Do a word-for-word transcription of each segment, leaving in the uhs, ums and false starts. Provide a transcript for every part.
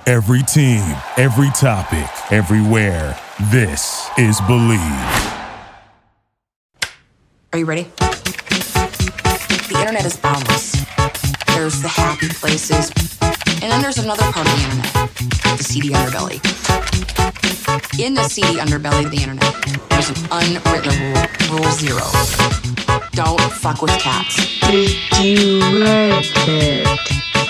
Every team, every topic, everywhere. This is Believe. Are you ready? The internet is boundless. There's the happy places, and then there's another part of the internet, the seedy underbelly. In the seedy underbelly of the internet, there's an unwritten rule, rule zero. Don't fuck with cats. Did you like it?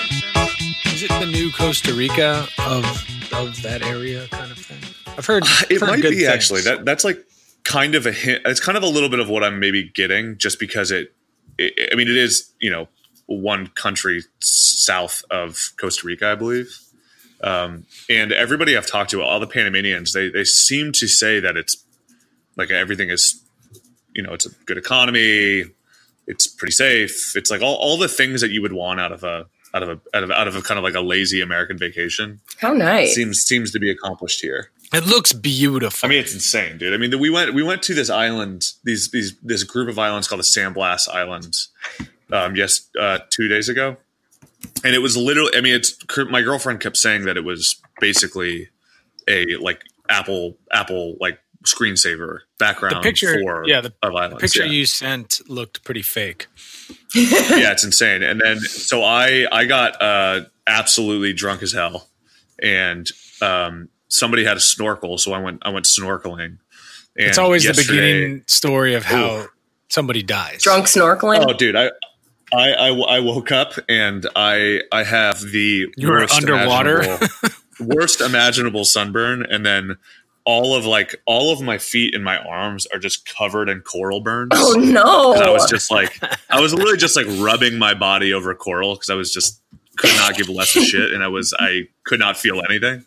Is it the new Costa Rica of of that area kind of thing? I've heard uh, it heard might good be things. actually. That that's like kind of a hint. It's kind of a little bit of what I'm maybe getting, just because it. it I mean, it is, you know, one country south of Costa Rica, I believe. Um, and everybody I've talked to, all the Panamanians, they they seem to say that it's like everything is, you know, it's a good economy, it's pretty safe, it's like all, all the things that you would want out of a out of a out of out of a kind of like a lazy American vacation. How nice. Seems seems to be accomplished here. It looks beautiful. I mean, it's insane, dude. I mean, we went we went to this island, these these this group of islands called the San Blas Islands, um, yes, uh, two days ago, and it was literally. I mean, it's my girlfriend kept saying that it was basically a like Apple Apple like screensaver background. The picture, for yeah, the, of islands, the picture yeah. you sent looked pretty fake. Yeah, it's insane. And then so I I got uh, absolutely drunk as hell, and um, somebody had a snorkel, so I went I went snorkeling. And it's always the yesterday- beginning story of how Ooh. somebody dies. Drunk snorkeling? Oh, dude, I, I, I, I woke up and I, I have the You were worst underwater? imaginable, worst imaginable sunburn, and then all of like all of my feet and my arms are just covered in coral burns. Oh no! And I was just like, I was literally just like rubbing my body over coral because I was just could not give less a shit, and I was I could not feel anything.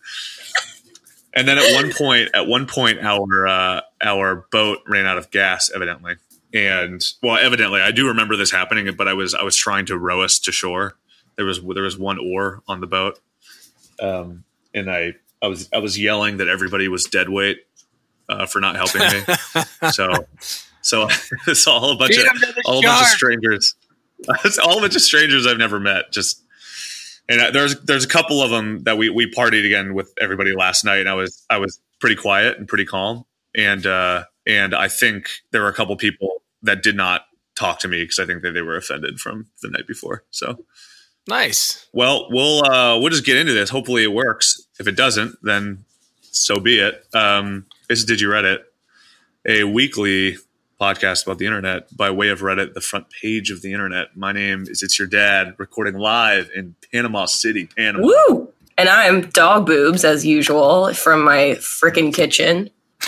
And then at one point, at one point, our uh, our boat ran out of gas, evidently. And well, evidently, I do remember this happening. But I was I was trying to row us to shore. There was there was one oar on the boat, um, and I I was I was yelling that everybody was dead weight uh, for not helping me. so so it's all a bunch Feed of him to the all a bunch of shark. strangers. It's all a bunch of strangers I've never met. Just. And uh, there's there's a couple of them that we, we partied again with everybody last night. And I was I was pretty quiet and pretty calm, and uh, and I think there were a couple people that did not talk to me because I think that they were offended from the night before. So Nice. well, we'll uh, we'll just get into this. Hopefully, it works. If it doesn't, then so be it. Um, this is Did You Reddit, a weekly podcast about the internet by way of Reddit, the front page of the internet. My name is It's Your Dad, recording live in Panama City, Panama. Woo! And I'm Dog Boobs, as usual, from my frickin' kitchen.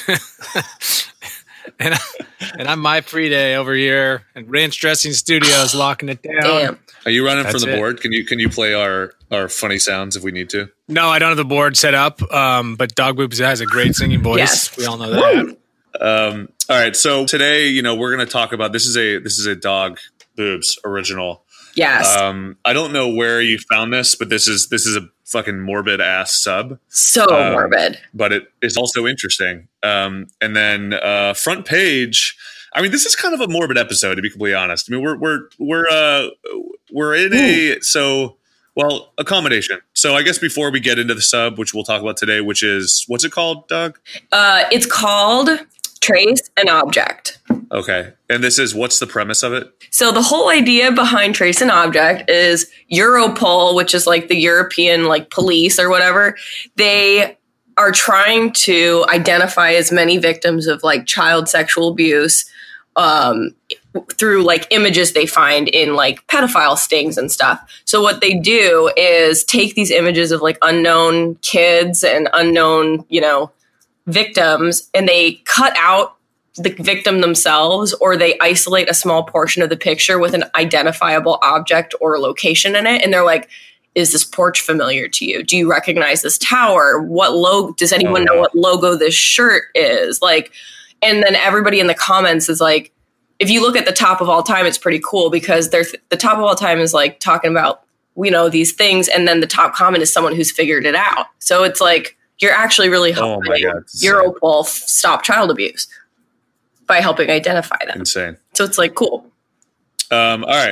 and, and I'm My Free Day over here at Ranch Dressing Studios, locking it down. Damn. Are you running That's from the it. board? Can you can you play our, our funny sounds if we need to? No, I don't have the board set up, um, but Dog Boobs has a great singing voice. Yes. We all know that. Woo! Um, all right, so today, you know, we're going to talk about this is a this is a Dog Boobs original. Yes. Um, I don't know where you found this, but this is this is a fucking morbid ass sub. so um, morbid. But it is also interesting. Um, and then uh, front page. I mean, this is kind of a morbid episode, to be completely honest. I mean, we're we're we're uh, we're in a so well accommodation. So I guess before we get into the sub, which we'll talk about today, which is what's it called, Doug? Uh, it's called Trace an Object. Okay, and this is what's the premise of it? So the whole idea behind Trace an Object is Europol, which is like the European like police or whatever. They are trying to identify as many victims of like child sexual abuse um, through like images they find in like pedophile stings and stuff. So what they do is take these images of like unknown kids and unknown, you know, victims, and they cut out the victim themselves, or they isolate a small portion of the picture with an identifiable object or location in it. And they're like, is this porch familiar to you? Do you recognize this tower? What logo? Does anyone Oh, know wow. what logo this shirt is? Like, and then everybody in the comments is like, if you look at the top of all time, it's pretty cool because they're the top of all time is like talking about, you know, these things. And then the top comment is someone who's figured it out. So it's like, you're actually really Oh helping my God, it's Europol f- stop child abuse by helping identify them. Insane. So it's like cool. Um, all right.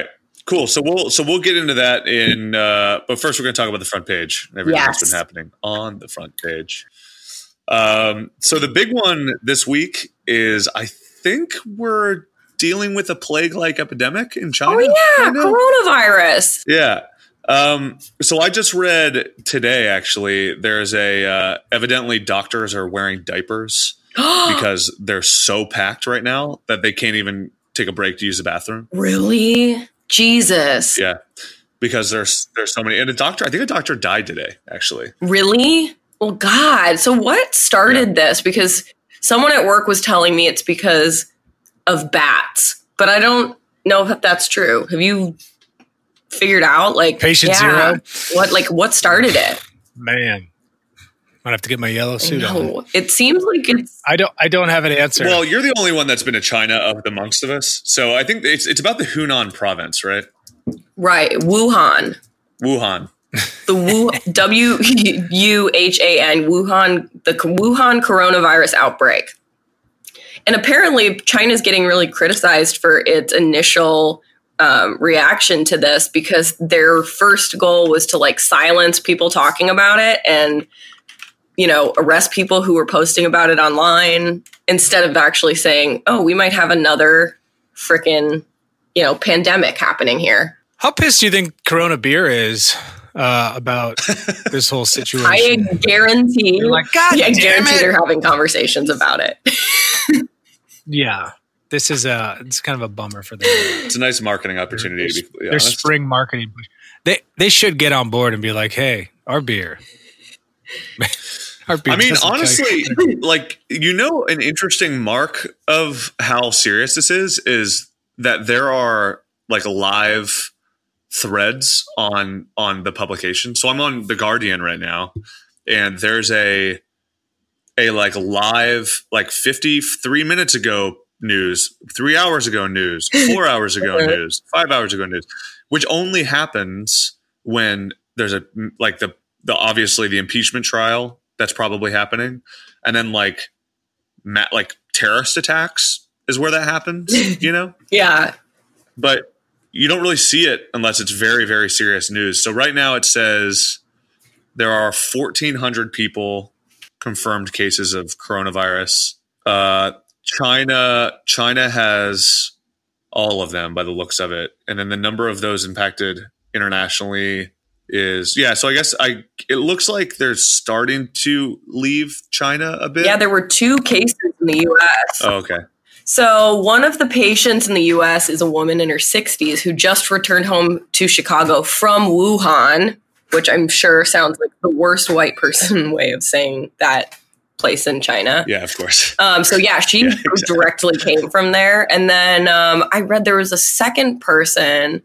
Cool. So we'll so we'll get into that in. Uh, but first, we're going to talk about the front page. And everything Yes. that's been happening on the front page. Um, so the big one this week is, I think we're dealing with a plague-like epidemic in China. Oh yeah, right now. coronavirus. Yeah. Um, so I just read today, actually, there's a uh, evidently doctors are wearing diapers because they're so packed right now that they can't even take a break to use the bathroom. Really? Jesus. Yeah. Because there's there's so many. And a doctor, I think a doctor died today, actually. Really? Well, God. So what started Yeah. this? Because someone at work was telling me it's because of bats, but I don't know if that's true. Have you figured out, like, Patient yeah, zero? what, like, what started it? Man, might have to get my yellow suit on. No, it seems like it's I don't. I don't have an answer. Well, you're the only one that's been to China of the amongst of us. So I think it's it's about the Hunan province, right? right. Wuhan, Wuhan. the Wu W U H A N Wuhan, the Wuhan coronavirus outbreak, and apparently China's getting really criticized for its initial um, reaction to this because their first goal was to like silence people talking about it and, you know, arrest people who were posting about it online instead of actually saying, oh, we might have another freaking, you know, pandemic happening here. How pissed do you think Corona Beer is uh, about this whole situation? I guarantee, You're like, God yeah, I damn guarantee it. they're having conversations about it. Yeah, this is a. It's kind of a bummer for them. It's a nice marketing opportunity, to be completely Their honest. spring marketing push. They they should get on board and be like, hey, our beer. our beer I mean, doesn't honestly, taste- like, you know, an interesting mark of how serious this is is that there are like live threads on on the publication. So I'm on The Guardian right now, and there's a a like live like fifty-three minutes ago news, three hours ago news, four hours ago news, five hours ago news, which only happens when there's a like the the obviously the impeachment trial that's probably happening, and then like ma- like terrorist attacks is where that happens, you know. Yeah. But you don't really see it unless it's very, very serious news. So right now it says there are fourteen hundred people confirmed cases of coronavirus. Uh, China, China has all of them by the looks of it, and then the number of those impacted internationally is yeah. So I guess I it looks like they're starting to leave China a bit. Yeah, there were two cases in the U S. Oh, okay. So one of the patients in the U S is a woman in her sixties who just returned home to Chicago from Wuhan, which I'm sure sounds like the worst white person way of saying that place in China. Yeah, of course. Um, so yeah, she Yeah, exactly. directly came from there. And then um, I read there was a second person.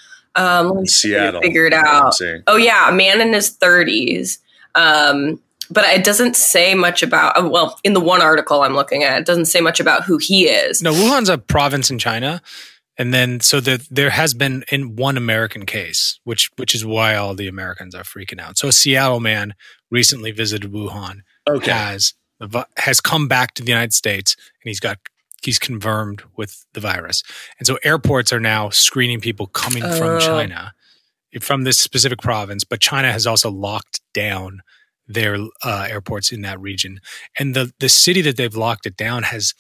Um, let me see if I Seattle. figure it I'm out. seeing. Oh yeah, a man in his thirties. Um, but it doesn't say much about, uh, well, in the one article I'm looking at, it doesn't say much about who he is. No, Wuhan's a province in China, and then so that there has been in one American case, which which is why all the Americans are freaking out. So a Seattle man recently visited Wuhan, Okay. has the vi- has come back to the United States, and he's got he's confirmed with the virus, and so airports are now screening people coming Oh. from China, from this specific province. But China has also locked down their uh, airports in that region, and the the city that they've locked it down has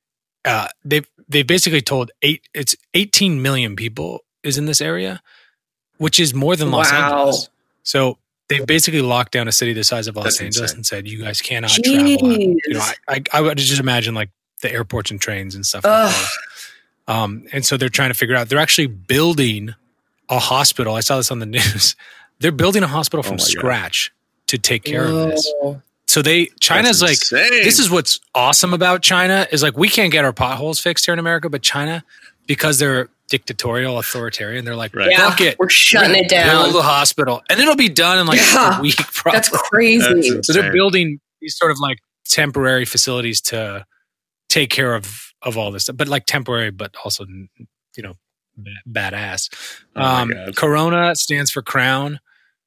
uh, they've they basically told eight it's eighteen million people is in this area, which is more than Los Wow. Angeles. So they've basically locked down a city the size of Los That's Angeles insane. and said you guys cannot travel. Jeez. You know, I, I I would just imagine like the airports and trains and stuff. Like Ugh. that. Um, and so they're trying to figure out. They're actually building a hospital. I saw this on the news. They're building a hospital Oh from my God. scratch to take care of this. Whoa. So they China's like That's insane. this is what's awesome about China is like we can't get our potholes fixed here in America, but China, because they're dictatorial, authoritarian, they're like, Right. Yeah, fuck it, we're shutting it down. build a hospital, and it'll be done in like Yeah. a week. Probably. That's crazy. That's So they're insane. building these sort of like temporary facilities to take care of of all this stuff, but like temporary, but also you know ba- badass. Oh my um, God. Corona stands for crown,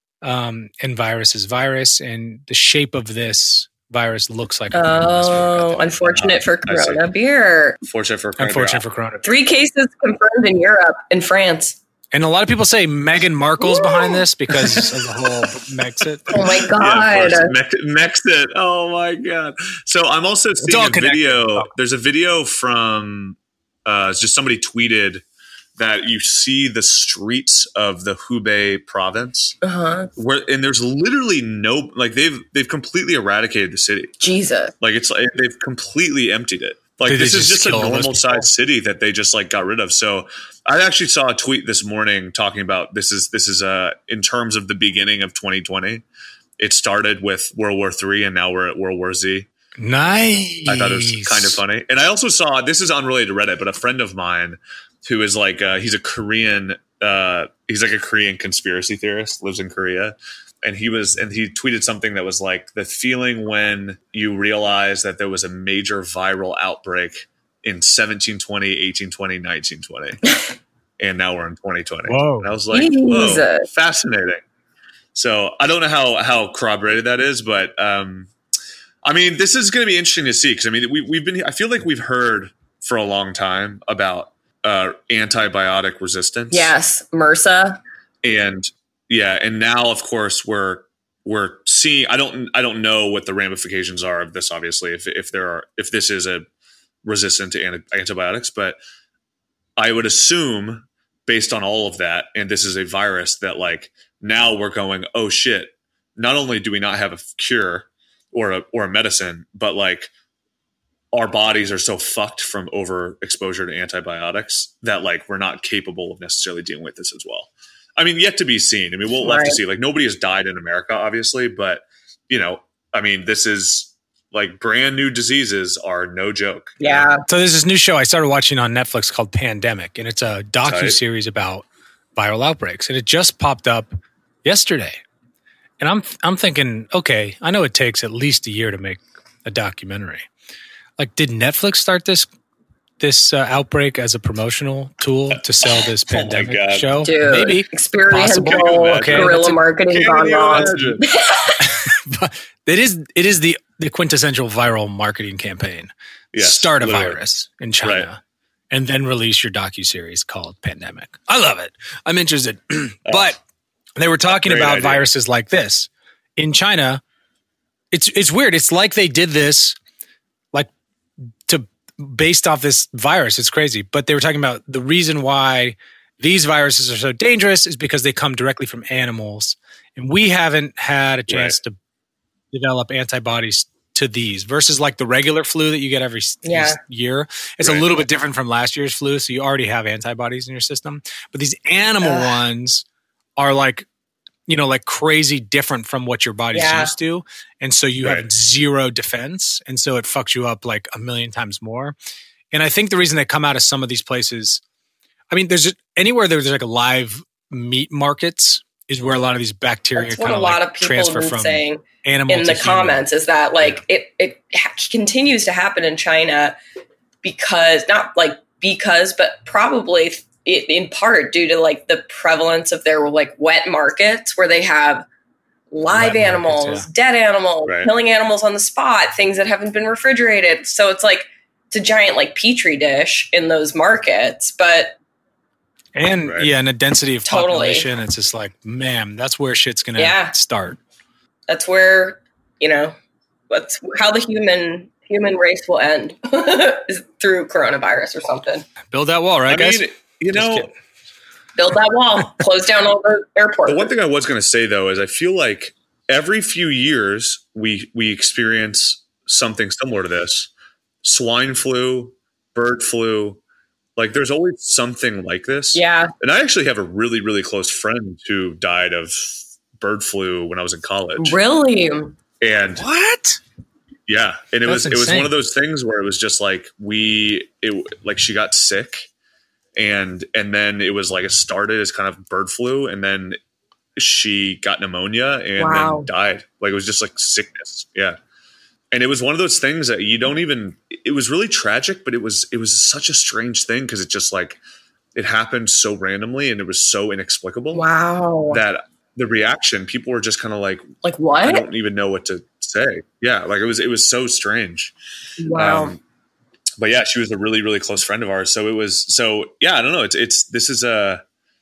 um, and virus is virus, and the shape of this virus looks like. A crown. That's what I got Oh, there. unfortunate for I see. Corona beer. Fortunate for Unfortunate for Corona. Three cases confirmed in Europe and France. And a lot of people say Meghan Markle's behind this because of the whole Brexit. Oh my god, yeah, Mexit! Oh my god! So I'm also seeing a video. There's a video from uh, it's just somebody tweeted that you see the streets of the Hubei province, uh-huh. where and there's literally no like they've they've completely eradicated the city. Jesus, like it's like they've completely emptied it. Like Did this is just, just a normal sized city that they just like got rid of. So I actually saw a tweet this morning talking about this is this is uh in terms of the beginning of twenty twenty. It started with World War Three and now we're at World War Z. Nice. I thought it was kind of funny. And I also saw, this is unrelated to Reddit, but a friend of mine who is like uh, he's a Korean uh he's like a Korean conspiracy theorist, lives in Korea. And he was, and he tweeted something that was like the feeling when you realize that there was a major viral outbreak in seventeen twenty, eighteen twenty, nineteen twenty. And now we're in twenty twenty. Whoa. And I was like, whoa, fascinating. So I don't know how, how corroborated that is, but um, I mean, this is going to be interesting to see. Cause I mean, we, we've been, I feel like we've heard for a long time about uh, antibiotic resistance. Yes. MRSA. And, yeah, and now of course we're we're seeing. I don't I don't know what the ramifications are of this. Obviously, if if there are if this is a resistant to anti- antibiotics, but I would assume based on all of that, and this is a virus that like now we're going, oh shit! Not only do we not have a cure or a or a medicine, but like our bodies are so fucked from overexposure to antibiotics that like we're not capable of necessarily dealing with this as well. I mean, yet to be seen. I mean, we'll, we'll have to see. Like, nobody has died in America, obviously, but you know, I mean, this is like brand new diseases are no joke. Yeah. So there's this new show I started watching on Netflix called Pandemic, and it's a docu-series about viral outbreaks, and it just popped up yesterday. And I'm I'm thinking, okay, I know it takes at least a year to make a documentary. Like, did Netflix start this? This uh, outbreak as a promotional tool to sell this oh pandemic show? Dude, maybe experiential okay, guerrilla marketing gone wrong. But it is it is the, the quintessential viral marketing campaign. Yes, Start a literally. virus in China Right. and then release your docuseries called Pandemic. I love it. I'm interested. But they were talking Great about idea. viruses like this in China. It's it's weird. It's like they did this like to based off this virus. It's crazy. But they were talking about the reason why these viruses are so dangerous is because they come directly from animals. And we haven't had a chance Right. to develop antibodies to these versus like the regular flu that you get every s- Yeah. year. It's Right. a little bit different from last year's flu. So you already have antibodies in your system. But these animal Ugh. ones are like, you know, like crazy different from what your body's Yeah. used to. And so you Right. have zero defense. And so it fucks you up like a million times more. And I think the reason they come out of some of these places, I mean, there's anywhere there's like a live meat markets is where a lot of these bacteria That's what kind a of lot like of people transfer have been from saying animal in to the human. comments is that like it it ha- continues to happen in China because not like because but probably it, in part due to like the prevalence of their like wet markets where they have live Wet animals, markets, dead animals, Right. killing animals on the spot, things that haven't been refrigerated. So it's like it's a giant like petri dish in those markets, but And Right. yeah, and a density of Totally. population. It's just like, man, that's where shit's gonna Yeah. start. that's where, you know, that's how the human human race will end is through coronavirus or something. Build that wall, right, I guys? mean, you Just know, kidding. Build that wall, close down all the airports. the one thing I was going to say though is I feel like every few years we we experience something similar to this: swine flu, bird flu. Like, there's always something like this. Yeah. And I actually have a really, really close friend who died of bird flu when I was in college. Really? And What? yeah, and it That's was it was insane. one of those things where it was just like we it like she got sick, and and then it was like it started as kind of bird flu, and then she got pneumonia and Wow. then died. Like, it was just like sickness. Yeah. And it was one of those things that you don't even, it was really tragic, but it was, it was such a strange thing because it just like, it happened so randomly and it was so inexplicable Wow. that the reaction, people were just kind of like, Like I what? don't even know what to say. Yeah. Like, it was, it was so strange. Wow. Um, but yeah, she was a really, really close friend of ours. So it was, so yeah, I don't know. It's, it's, this is a,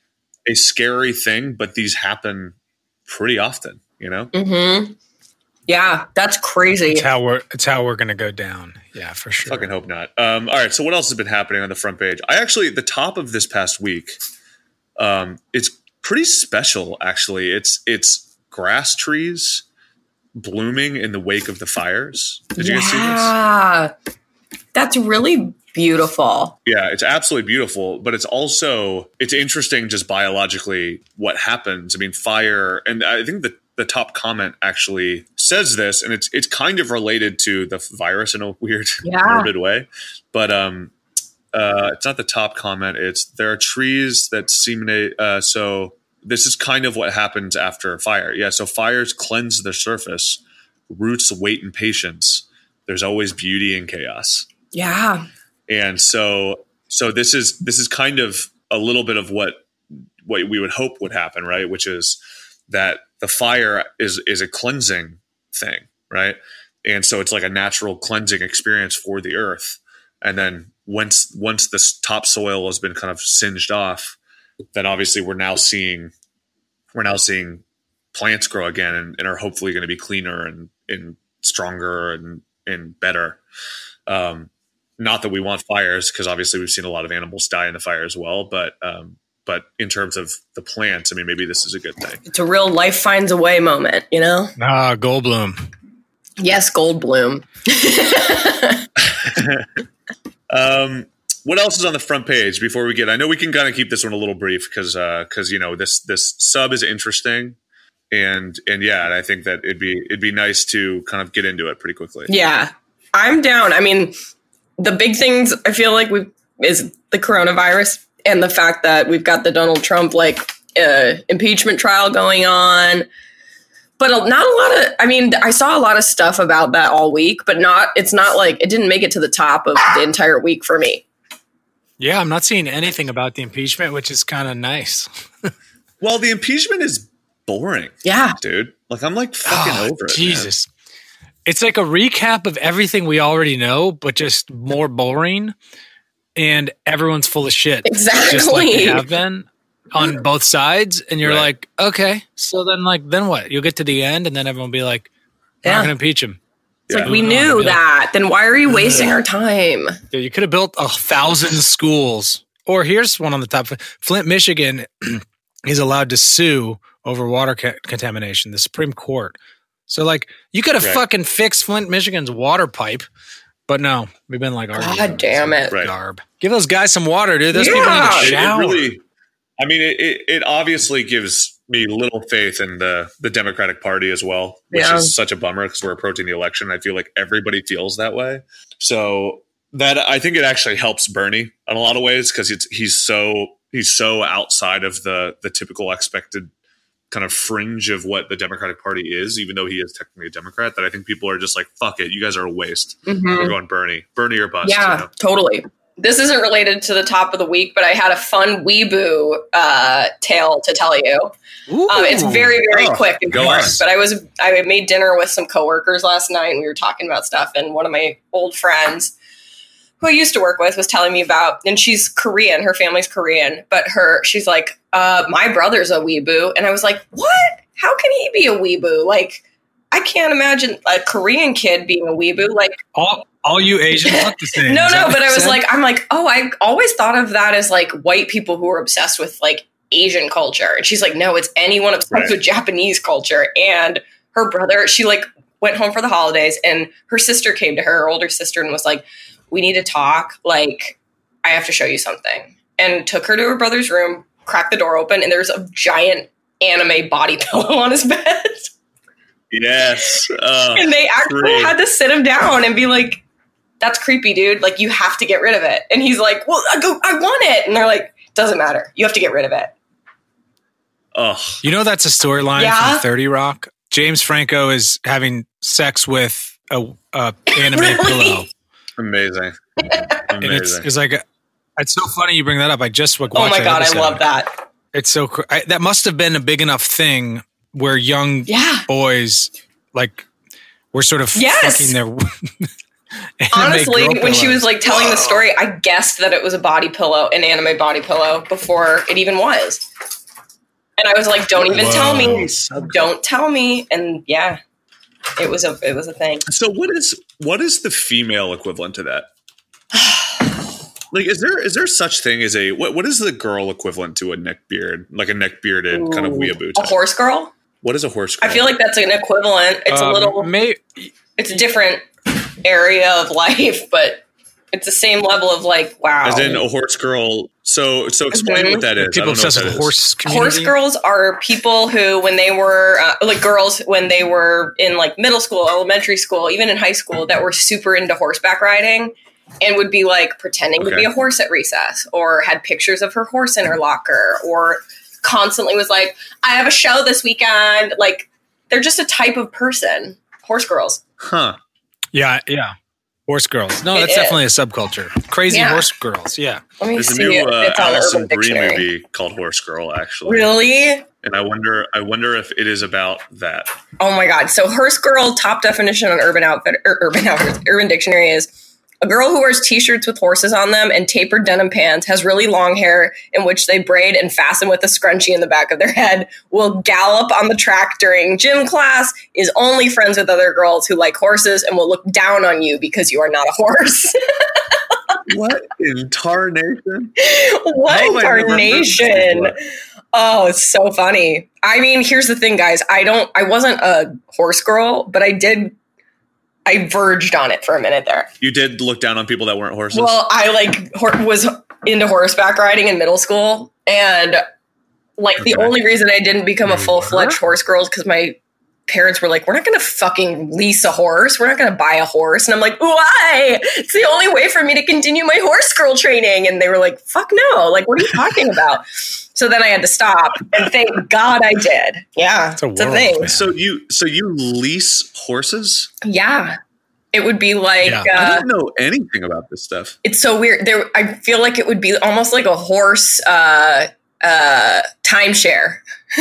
a scary thing, but these happen pretty often, you know? Mm-hmm. Yeah, that's crazy. It's how we're it's how we're gonna go down. Yeah, for sure. Fucking hope not. Um, all right, so what else has been happening on the front page? I actually, the top of this past week, um, it's pretty special. Actually, it's it's grass trees blooming in the wake of the fires. Did you guys see this? Yeah, that's really beautiful. Yeah, it's absolutely beautiful, but it's also it's interesting just biologically what happens. I mean, fire, and I think the the top comment actually says this, and it's it's kind of related to the virus in a weird, yeah. morbid way. But um, uh, it's not the top comment. It's there are trees that seminate. Uh, so this is kind of what happens after fire. Yeah, so fires cleanse the surface. Roots wait in patience. There's always beauty in chaos. Yeah. And so so this is this is kind of a little bit of what what we would hope would happen, right? Which is that the fire is is a cleansing thing, right? And so it's like a natural cleansing experience for the earth. And then once once this topsoil has been kind of singed off, then obviously we're now seeing we're now seeing plants grow again and, and are hopefully going to be cleaner and, and stronger and and better. Um, not that we want fires, because obviously we've seen a lot of animals die in the fire as well, but um, but in terms of the plants, I mean, maybe this is a good thing. It's a real life finds a way moment, you know? Ah, Goldblum. Yes, Goldblum. um, what else is on the front page before we get? I know we can kind of keep this one a little brief because because uh, you know this this sub is interesting, and and yeah, and I think that it'd be it'd be nice to kind of get into it pretty quickly. Yeah, I'm down. I mean, the big things I feel like we is the coronavirus. And the fact that we've got the Donald Trump like uh, impeachment trial going on, but not a lot of. I mean, I saw a lot of stuff about that all week, but not. It's not like it didn't make it to the top of the entire week for me. Yeah, I'm not seeing anything about the impeachment, which is kind of nice. Well, the impeachment is boring. Yeah, dude. Like I'm like fucking oh, over it. Jesus, man. It's like a recap of everything we already know, but just more boring. And everyone's full of shit. Exactly. Just like they have been on both sides. And you're right. like, okay, so then like, then what? You'll get to the end and then everyone will be like, we're yeah. not going to impeach him. It's yeah. like, we knew that. Like, then why are you wasting our time? Yeah, you could have built a thousand schools. Or here's one on the top. Flint, Michigan is allowed to sue over water ca- contamination, the Supreme Court. So like, you could have right. fucking fixed Flint, Michigan's water pipe. But no, we've been like, God damn it. Right. Garb. Give those guys some water, dude. Those yeah. people need a shower. It, it really, I mean, it, it, it obviously gives me little faith in the, the Democratic Party as well, which yeah. is such a bummer because we're approaching the election. I feel like everybody feels that way. So that I think it actually helps Bernie in a lot of ways because it's he's so he's so outside of the the typical expected kind of fringe of what the Democratic Party is, even though he is technically a Democrat, that I think people are just like, fuck it, you guys are a waste. Mm-hmm. We're going Bernie. Bernie or bust. Yeah, you know? Totally. This isn't related to the top of the week, but I had a fun weeboo uh, tale to tell you. Um, it's very, very oh, quick and short. But I was I made dinner with some coworkers last night, and we were talking about stuff, and one of my old friends who I used to work with was telling me about, and she's Korean, her family's Korean, but her, she's like, uh, my brother's a weeboo. And I was like, what? How can he be a weeboo? Like, I can't imagine a Korean kid being a weeboo. Like all, all you Asians look the same. no, no, but I was like, I'm like, oh, I always thought of that as like white people who are obsessed with like Asian culture. And she's like, no, it's anyone obsessed right. with Japanese culture. And her brother, she like went home for the holidays, and her sister came to her, her older sister, and was like, we need to talk. Like, I have to show you something. And took her to her brother's room, cracked the door open, and there's a giant anime body pillow on his bed. Yes. Uh, and they actually great. had to sit him down and be like, that's creepy, dude. Like, you have to get rid of it. And he's like, well, I, go, I want it. And they're like, doesn't matter. You have to get rid of it. Oh, you know, that's a storyline yeah? from thirty Rock. James Franco is having sex with a, a anime really? pillow. Amazing. Amazing. And it's, it's like, a, it's so funny you bring that up. I just watched Oh my God, episode. I love that. It's so, I, that must have been a big enough thing where young yeah. boys, like, were sort of yes. fucking their Honestly, when pillows. she was like telling Whoa. the story, I guessed that it was a body pillow, an anime body pillow, before it even was. And I was like, don't even Whoa. tell me. Don't tell me. And yeah, it was a it was a thing. So what is what is the female equivalent to that? Like, is there is there such thing as a what? What is the girl equivalent to a neck beard, like a neck bearded kind of weeaboo? A horse girl? What is a horse girl? I feel like that's an equivalent. It's Um, a little. may- It's a different area of life, but it's the same level of like, wow. As in a horse girl. So so explain Mhm. what that is. I people don't know obsessed what with that is. horse community. Horse girls are people who, when they were uh, like girls, when they were in like middle school, elementary school, even in high school, that were super into horseback riding and would be like pretending to Okay. be a horse at recess, or had pictures of her horse in her locker, or constantly was like, I have a show this weekend. Like, they're just a type of person. Horse girls. Huh. Yeah, yeah. Horse girls. No, It that's is. definitely a subculture. Crazy Yeah. horse girls. Yeah. Let me There's a see new it. uh, It's on Alison Urban Brie Dictionary. movie called Horse Girl, actually. Really? And I wonder, I wonder if it is about that. Oh my god! So horse girl top definition on Urban Outfit or Urban Outfitters, Urban Dictionary is a girl who wears t-shirts with horses on them and tapered denim pants, has really long hair in which they braid and fasten with a scrunchie in the back of their head, will gallop on the track during gym class, is only friends with other girls who like horses, and will look down on you because you are not a horse. What in tarnation? What How have I never heard this incarnation? before? Oh, it's so funny. I mean, here's the thing, guys. I don't. I wasn't a horse girl, but I did. I verged on it for a minute there. You did look down on people that weren't horses? Well, I like hor- was into horseback riding in middle school, and like the Okay. only reason I didn't become a You full fledged were? horse girl is because my parents were like, "We're not going to fucking lease a horse. We're not going to buy a horse." And I'm like, "Why? It's the only way for me to continue my horse girl training." And they were like, "Fuck no! Like, what are you talking about?" So then I had to stop, and thank God I did. Yeah, It's a it's a world, thing. man. So you so you lease horses? Yeah, it would be like. Yeah. Uh, I don't know anything about this stuff. It's so weird. There, I feel like it would be almost like a horse uh, uh, timeshare.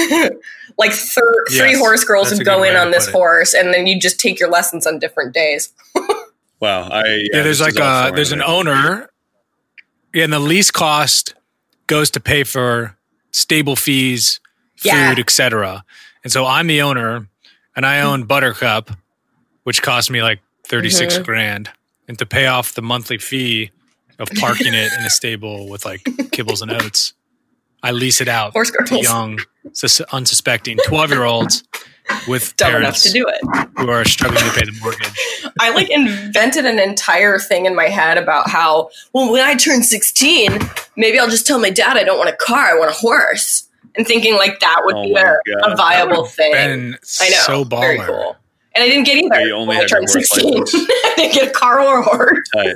Like thir- Yes, three horse girls that's would a good go in way on to this put it. horse, and then you just take your lessons on different days. Wow. I Yeah, Yeah, there's this like is all a foreign there's to an me. owner, yeah, and the lease cost goes to pay for stable fees, food, Yeah. et cetera. And so I'm the owner, and I own Buttercup, which cost me like thirty-six Mhm. grand, and to pay off the monthly fee of parking it in a stable with like kibbles and oats, I lease it out Horse to girls. young, sus- unsuspecting twelve year olds with Dumb enough parents to do it. who are struggling to pay the mortgage. I like invented an entire thing in my head about how, well, when I turn sixteen, maybe I'll just tell my dad I don't want a car, I want a horse. And thinking like that would Oh be my a, God. a viable thing. Been I know. so baller. Very cool. And I didn't get either Yeah, you only when I had your turned horse sixteen. license. I didn't get a car or a horse. Tight.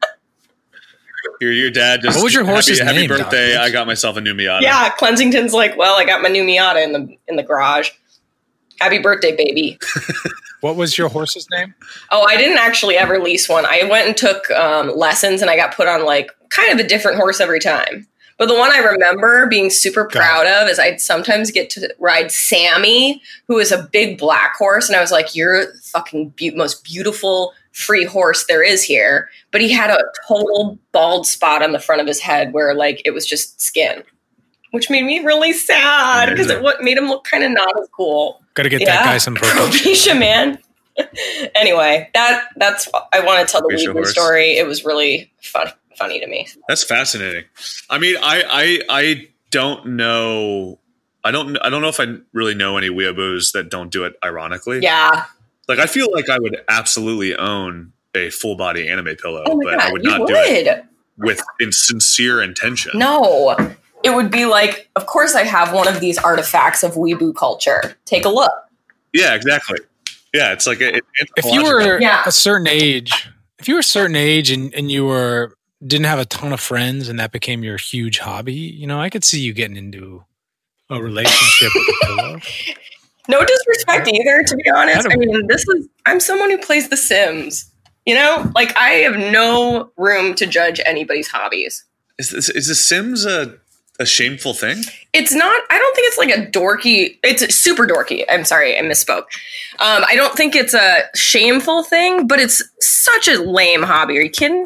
Your, your dad just What was your horse's happy, name, happy birthday. Doc? I got myself a new Miata. Yeah, Clensington's like, well, I got my new Miata in the in the garage. Happy birthday, baby. What was your horse's name? Oh, I didn't actually ever lease one. I went and took um, lessons, and I got put on like kind of a different horse every time. But the one I remember being super Got proud of is I'd sometimes get to ride Sammy, who is a big black horse, and I was like, "You're the fucking be- most beautiful free horse there is here." But he had a total bald spot on the front of his head where like it was just skin, which made me really sad because it what made him look kind of not as cool. Got to get that guy some photos. Alopecia, man. Anyway, that that's I want to tell the Alopecia Weeble horse. story. It was really fun, funny to me. That's fascinating. I mean, I, I, I don't know. I don't. I don't know if I really know any weeaboos that don't do it ironically. Yeah. Like I feel like I would absolutely own a full body anime pillow, Oh my but God, I would you not would. do it with in sincere intention. No, it would be like, of course, I have one of these artifacts of weeboo culture. Take a look. Yeah, exactly. Yeah, it's like a, it, If you were Yeah. a certain age, if you were a certain age and, and you were didn't have a ton of friends and that became your huge hobby, you know, I could see you getting into a relationship with a pillow. No disrespect either, to be honest. I I don't- mean, this is I'm someone who plays The Sims. You know, like I have no room to judge anybody's hobbies. is this, is the Sims a a shameful thing? It's not, I don't think it's like a dorky, it's super dorky. I'm sorry, I misspoke. Um, I don't think it's a shameful thing, but it's such a lame hobby. Are you kidding?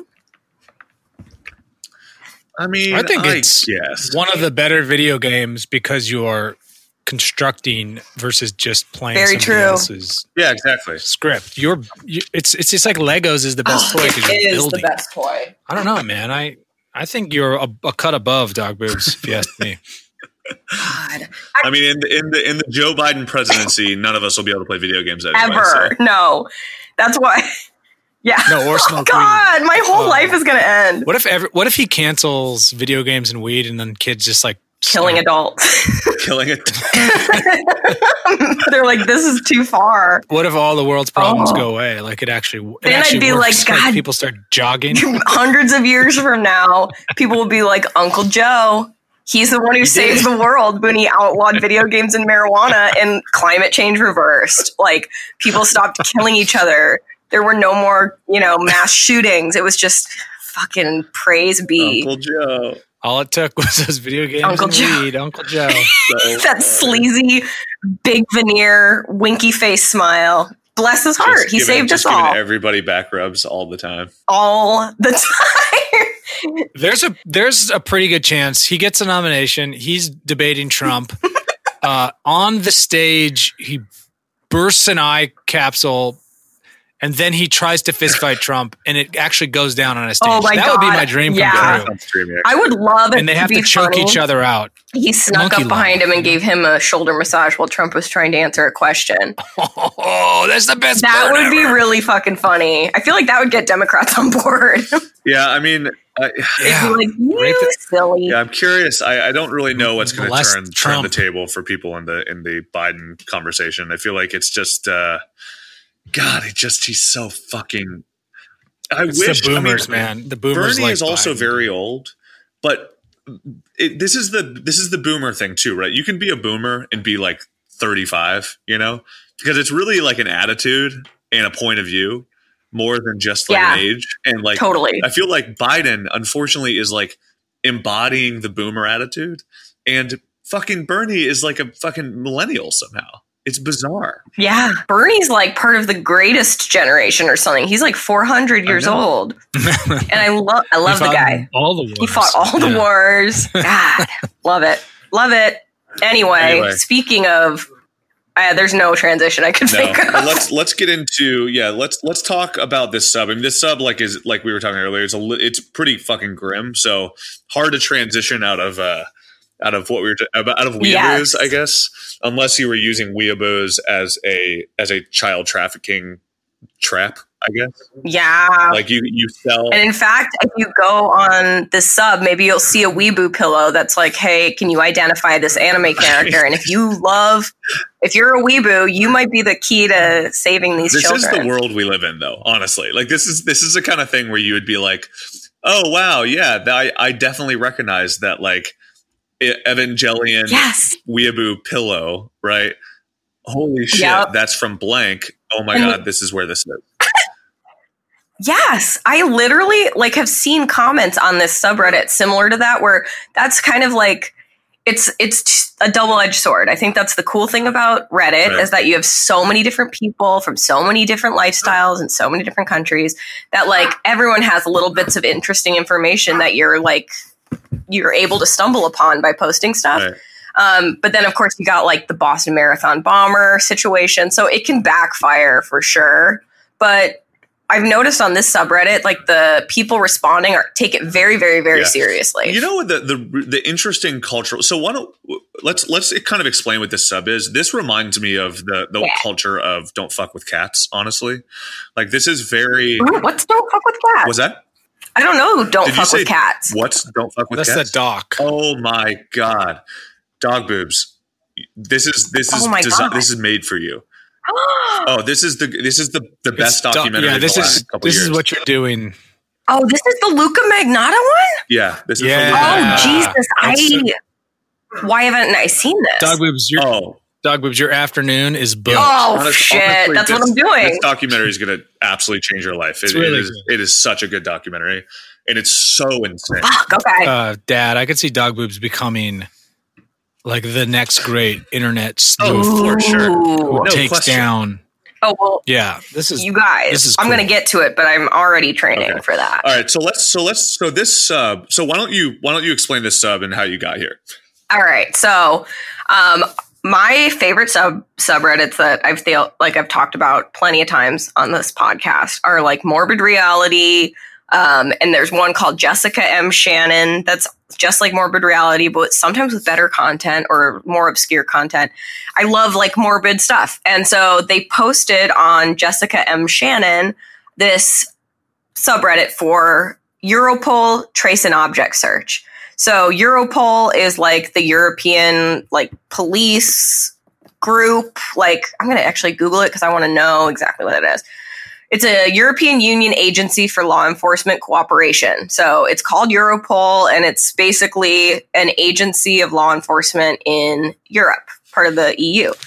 I mean, I think I it's guess. one of the better video games because you're constructing versus just playing Very somebody true. else's Yeah, exactly. script. You're you, it's it's just like Legos is the best toy because It you're is building. the best toy. I don't know, man. I I think you're a, a cut above Dog Boobs, if you ask me. God. I mean, in the in the in the Joe Biden presidency, none of us will be able to play video games anyway. Ever. So. No. That's why. Yeah. No, or smoke God, weed. my whole Oh. life is going to end. What if ever, what if he cancels video games and weed, and then kids just like Killing start- adults. Killing it. They're like, this is too far. What if all the world's problems Oh. go away? Like it actually, it Then I'd actually be works. like, God. people start jogging. Hundreds of years from now, people will be like, Uncle Joe. He's the one who saved the world when he outlawed video games and marijuana and climate change reversed. Like, people stopped killing each other. There were no more, you know, mass shootings. It was just fucking praise be. Uncle Joe. All it took was those video games Uncle and Joe. weed. Uncle Joe. So, That sleazy, big veneer, winky face smile. Bless his heart. just He giving- saved us just giving all. everybody back rubs all the time. all the time. There's a there's a pretty good chance he gets a nomination. He's debating Trump. uh, on the stage, he bursts an eye capsule, and then he tries to fistfight Trump, and it actually goes down on a stage. Oh my that would be God. my dream come Yeah. true. Streaming. I would love it And they to have be to choke funny. each other out. He snuck Monkey up behind line. him and gave him a shoulder massage while Trump was trying to answer a question. Oh, that's the best. That part would be ever. really fucking funny. I feel like that would get Democrats on board. Yeah, I mean, I, Yeah. Like, you Rape it. silly. yeah, I'm curious. I, I don't really know what's going to Molest turn turn Trump. the table for people in the in the Biden conversation. I feel like it's just, uh, God, it just he's so fucking. I It's wish the boomers, I mean, man. The boomers. Bernie like is also Biden. very old, but it, this is the this is the boomer thing too, right? You can be a boomer and be like thirty-five, you know, because it's really like an attitude and a point of view more than just like Yeah. an age. And like, Totally. I feel like Biden, unfortunately, is like embodying the boomer attitude, and fucking Bernie is like a fucking millennial somehow. It's bizarre. Yeah. Bernie's like part of the greatest generation or something. He's like four hundred years know. old. And I love I love He the fought guy. All the wars. He fought all the Yeah. wars. God, love it. Love it. Anyway, Anyway. speaking of, uh, there's no transition I could No, think but of. let's let's get into yeah. Let's let's talk about this sub. I mean, this sub like is like we were talking earlier. It's a li- it's pretty fucking grim. So hard to transition out of uh out of what we were t- about out of weeaboos, Yes. I guess, unless you were using weeaboos as a as a child trafficking trap. I guess Yeah. like you you sell. And in fact, if you go on this sub, maybe you'll see a Weeboo pillow that's like, hey, can you identify this anime character? And if you love, if you're a Weeboo, you might be the key to saving these This children. is the world we live in, though. Honestly, like this is this is the kind of thing where you would be like, "Oh wow, yeah, th- I I definitely recognize that like E- Evangelion Yes. weeaboo pillow, right? Holy shit, Yep. that's from blank. Oh my And- god, this is where this is." Yes, I literally like have seen comments on this subreddit similar to that where that's kind of like it's it's a double-edged sword. I think that's the cool thing about Reddit Right. is that you have so many different people from so many different lifestyles and so many different countries that like everyone has little bits of interesting information that you're like you're able to stumble upon by posting stuff. Right. Um, but then, of course, you got like the Boston Marathon bomber situation. So it can backfire for sure. But I've noticed on this subreddit, like the people responding are take it very, very, very Yeah. seriously. You know what the, the the interesting cultural. So why don't let's let's kind of explain what this sub is. This reminds me of the the Yeah. culture of don't fuck with cats. Honestly, like this is very. Ooh, what's don't fuck with cats? Was that? I don't know who don't Did you fuck say with cats. What's don't fuck with That's cats? the doc. Oh my god, dog boobs. This is this is Oh my desi- God. this is made for you. Oh, this is the this is the the best It's doc- documentary. Yeah, of this the is last couple this years. is what you're doing. Oh, this is the Luca Magnotta one? Yeah, this is Yeah. the Oh, Yeah. Jesus. I. That's Why haven't I seen this? Dog boobs. Your Oh, dog boobs. Your afternoon is booked. Oh, honest- shit. honestly, That's what this- I'm doing. This documentary is going to absolutely change your life. It, It's really it is good. it is such a good documentary, and it's so insane. Fuck, okay. Uh, Dad, I could see dog boobs becoming like the next great internet sleuth Oh, for sure. Ooh. who no takes question. down. Oh, well, Yeah, this is you guys, this is I'm going to cool. get to it, but I'm already training Okay. for that. All right, so let's so let's so this sub. So why don't you why don't you explain this sub and how you got here? All right. So, um, my favorite sub subreddits that I've feel like I've talked about plenty of times on this podcast are like Morbid Reality. Um, and there's one called Jessica M. Shannon that's just like Morbid Reality, but sometimes with better content or more obscure content. I love like morbid stuff. And so they posted on Jessica M. Shannon this subreddit for Europol trace and object search. So Europol is like the European like police group. Like I'm going to actually Google it because I want to know exactly what it is. It's a European Union agency for law enforcement cooperation. So it's called Europol, and it's basically an agency of law enforcement in Europe, part of the E U.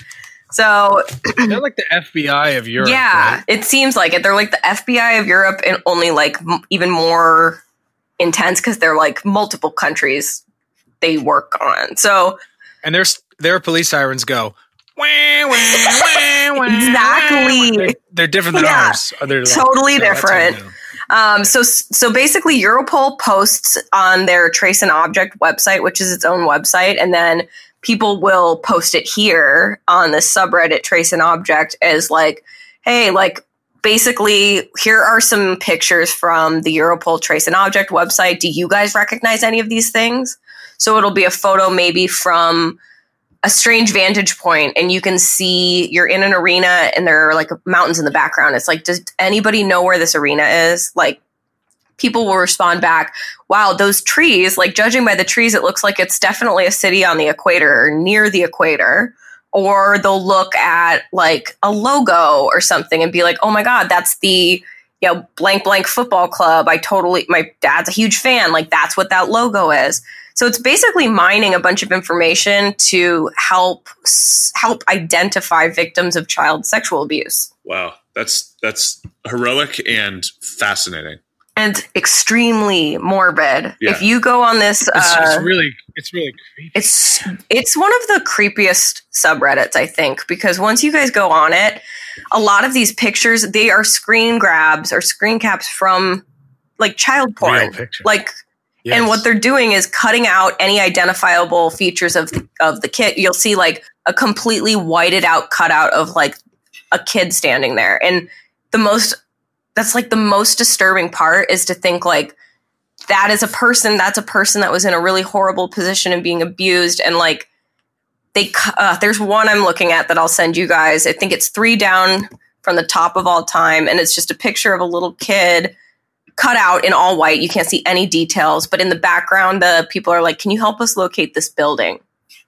So they're like the F B I of Europe. Yeah, right? It seems like it. They're like the F B I of Europe, and only like m- even more intense because they're like multiple countries they work on. So and there's their police sirens go. Wah, wah, wah, wah, exactly. They're, they're different than Yeah, ours. They're like, totally so different. Um, so, so basically Europol posts on their trace and object website, which is its own website. And then people will post it here on the subreddit trace and object as like, hey, like basically here are some pictures from the Europol trace and object website. Do you guys recognize any of these things? So it'll be a photo maybe from a strange vantage point, and you can see you're in an arena and there are like mountains in the background. It's like, does anybody know where this arena is? Like people will respond back, wow, those trees, like judging by the trees, it looks like it's definitely a city on the equator or near the equator. Or they'll look at like a logo or something and be like, oh my God, that's the, you know, blank, blank football club. I totally, my dad's a huge fan. Like that's what that logo is. So it's basically mining a bunch of information to help help identify victims of child sexual abuse. Wow, that's that's heroic and fascinating, and extremely morbid. Yeah. If you go on this, it's, uh, it's really it's really creepy. It's it's one of the creepiest subreddits, I think, because once you guys go on it, a lot of these pictures, they are screen grabs or screen caps from like child porn, like. Yes. And what they're doing is cutting out any identifiable features of the, of the kid. You'll see like a completely whited out cutout of like a kid standing there. And the most, that's like the most disturbing part is to think like that is a person, that's a person that was in a really horrible position and being abused. And like they, uh, there's one I'm looking at that I'll send you guys. I think it's three down from the top of all time. And it's just a picture of a little kid cut out in all white. You can't see any details, but in the background, the people are like, can you help us locate this building?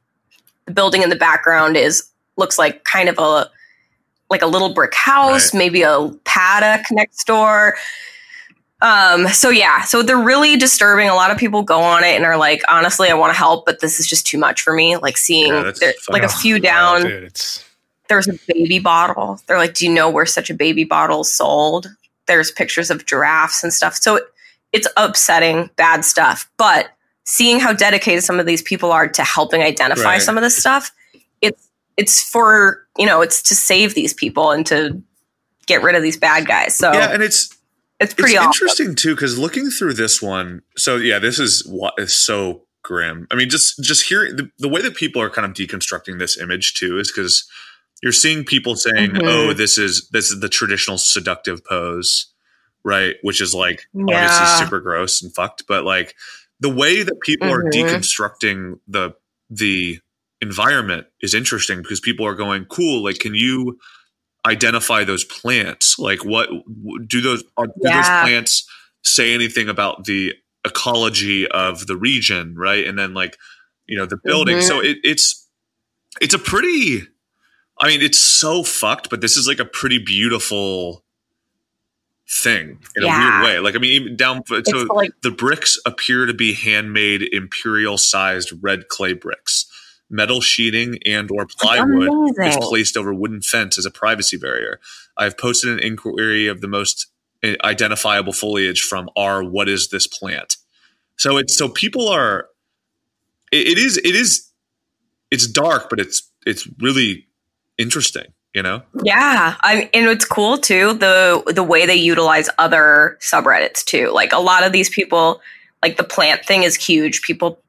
The building in the background is, looks like kind of a, like a little brick house, right. Maybe a paddock next door. Um, so yeah, so they're really disturbing. A lot of people go on it and are like, honestly, I want to help, but this is just too much for me. Like seeing yeah, like a few down, oh, dude, it's... there's a baby bottle. They're like, do you know where such a baby bottle is sold? There's pictures of giraffes and stuff. So it, it's upsetting, bad stuff. But seeing how dedicated some of these people are to helping identify right. some of this stuff, it's it's for, you know, it's to save these people and to get rid of these bad guys. So yeah, and it's it's pretty it's awesome. Interesting too, because looking through this one, so yeah, this is what is so grim. I mean, just just hearing the, the way that people are kind of deconstructing this image too is because you're seeing people saying, mm-hmm. "Oh, this is this is the traditional seductive pose," right? Which is like yeah. obviously super gross and fucked. But like the way that people mm-hmm. are deconstructing the the environment is interesting because people are going, "Cool, like, can you identify those plants? Like, what do those are, do yeah. those plants say anything about the ecology of the region?" Right, and then like you know the building. Mm-hmm. So it, it's it's a pretty. I mean, it's so fucked, but this is like a pretty beautiful thing in yeah. a weird way. Like, I mean, even down so like, the bricks appear to be handmade imperial-sized red clay bricks. Metal sheeting and or plywood amazing. Is placed over wooden fence as a privacy barrier. I've posted an inquiry of the most identifiable foliage from our "What is this plant?" So it's so people are. It, it is. It is. It's dark, but it's it's really interesting, you know? Yeah. I and it's cool too, the the way they utilize other subreddits too. Like a lot of these people, like the plant thing is huge. People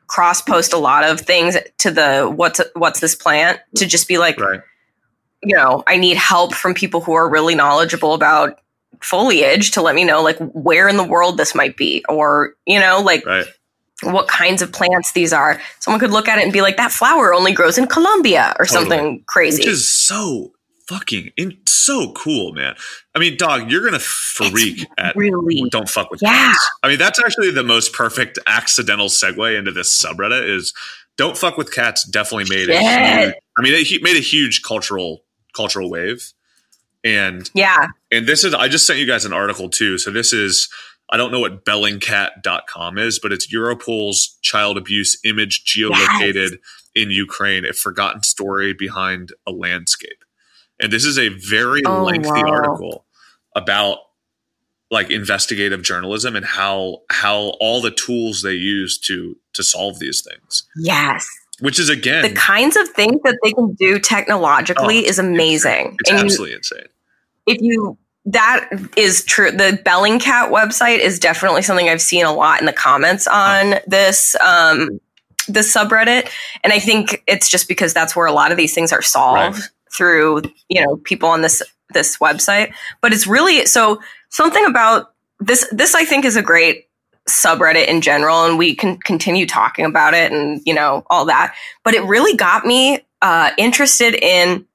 cross post a lot of things to the what's what's this plant to just be like, Right. you know, I need help from people who are really knowledgeable about foliage to let me know like where in the world this might be, or, you know, like Right. what kinds of plants these are. Someone could look at it and be like, that flower only grows in Colombia or Totally. something crazy. Which is so fucking in, so cool, man. I mean, dog, you're gonna freak It's at really- don't fuck with Yeah. cats. I mean, that's actually the most perfect accidental segue into this subreddit is don't fuck with cats. Definitely made a Shit. huge, I mean, it hu- made a huge cultural cultural wave. And Yeah. and this is I just sent you guys an article too. So this is I don't know what bellingcat dot com is, but it's Europol's child abuse image geolocated Yes. in Ukraine, a forgotten story behind a landscape. And this is a very Oh, lengthy wow. article about like investigative journalism and how how all the tools they use to to solve these things. Yes. Which is again The kinds of things that they can do technologically Oh, is amazing. it's And you- absolutely insane. if you that is true. The Bellingcat website is definitely something I've seen a lot in the comments on this um, this subreddit, and I think it's just because that's where a lot of these things are solved Right. through you know people on this this website. But it's really so something about this. This I think is a great subreddit in general, and we can continue talking about it and you know all that. But it really got me uh, interested in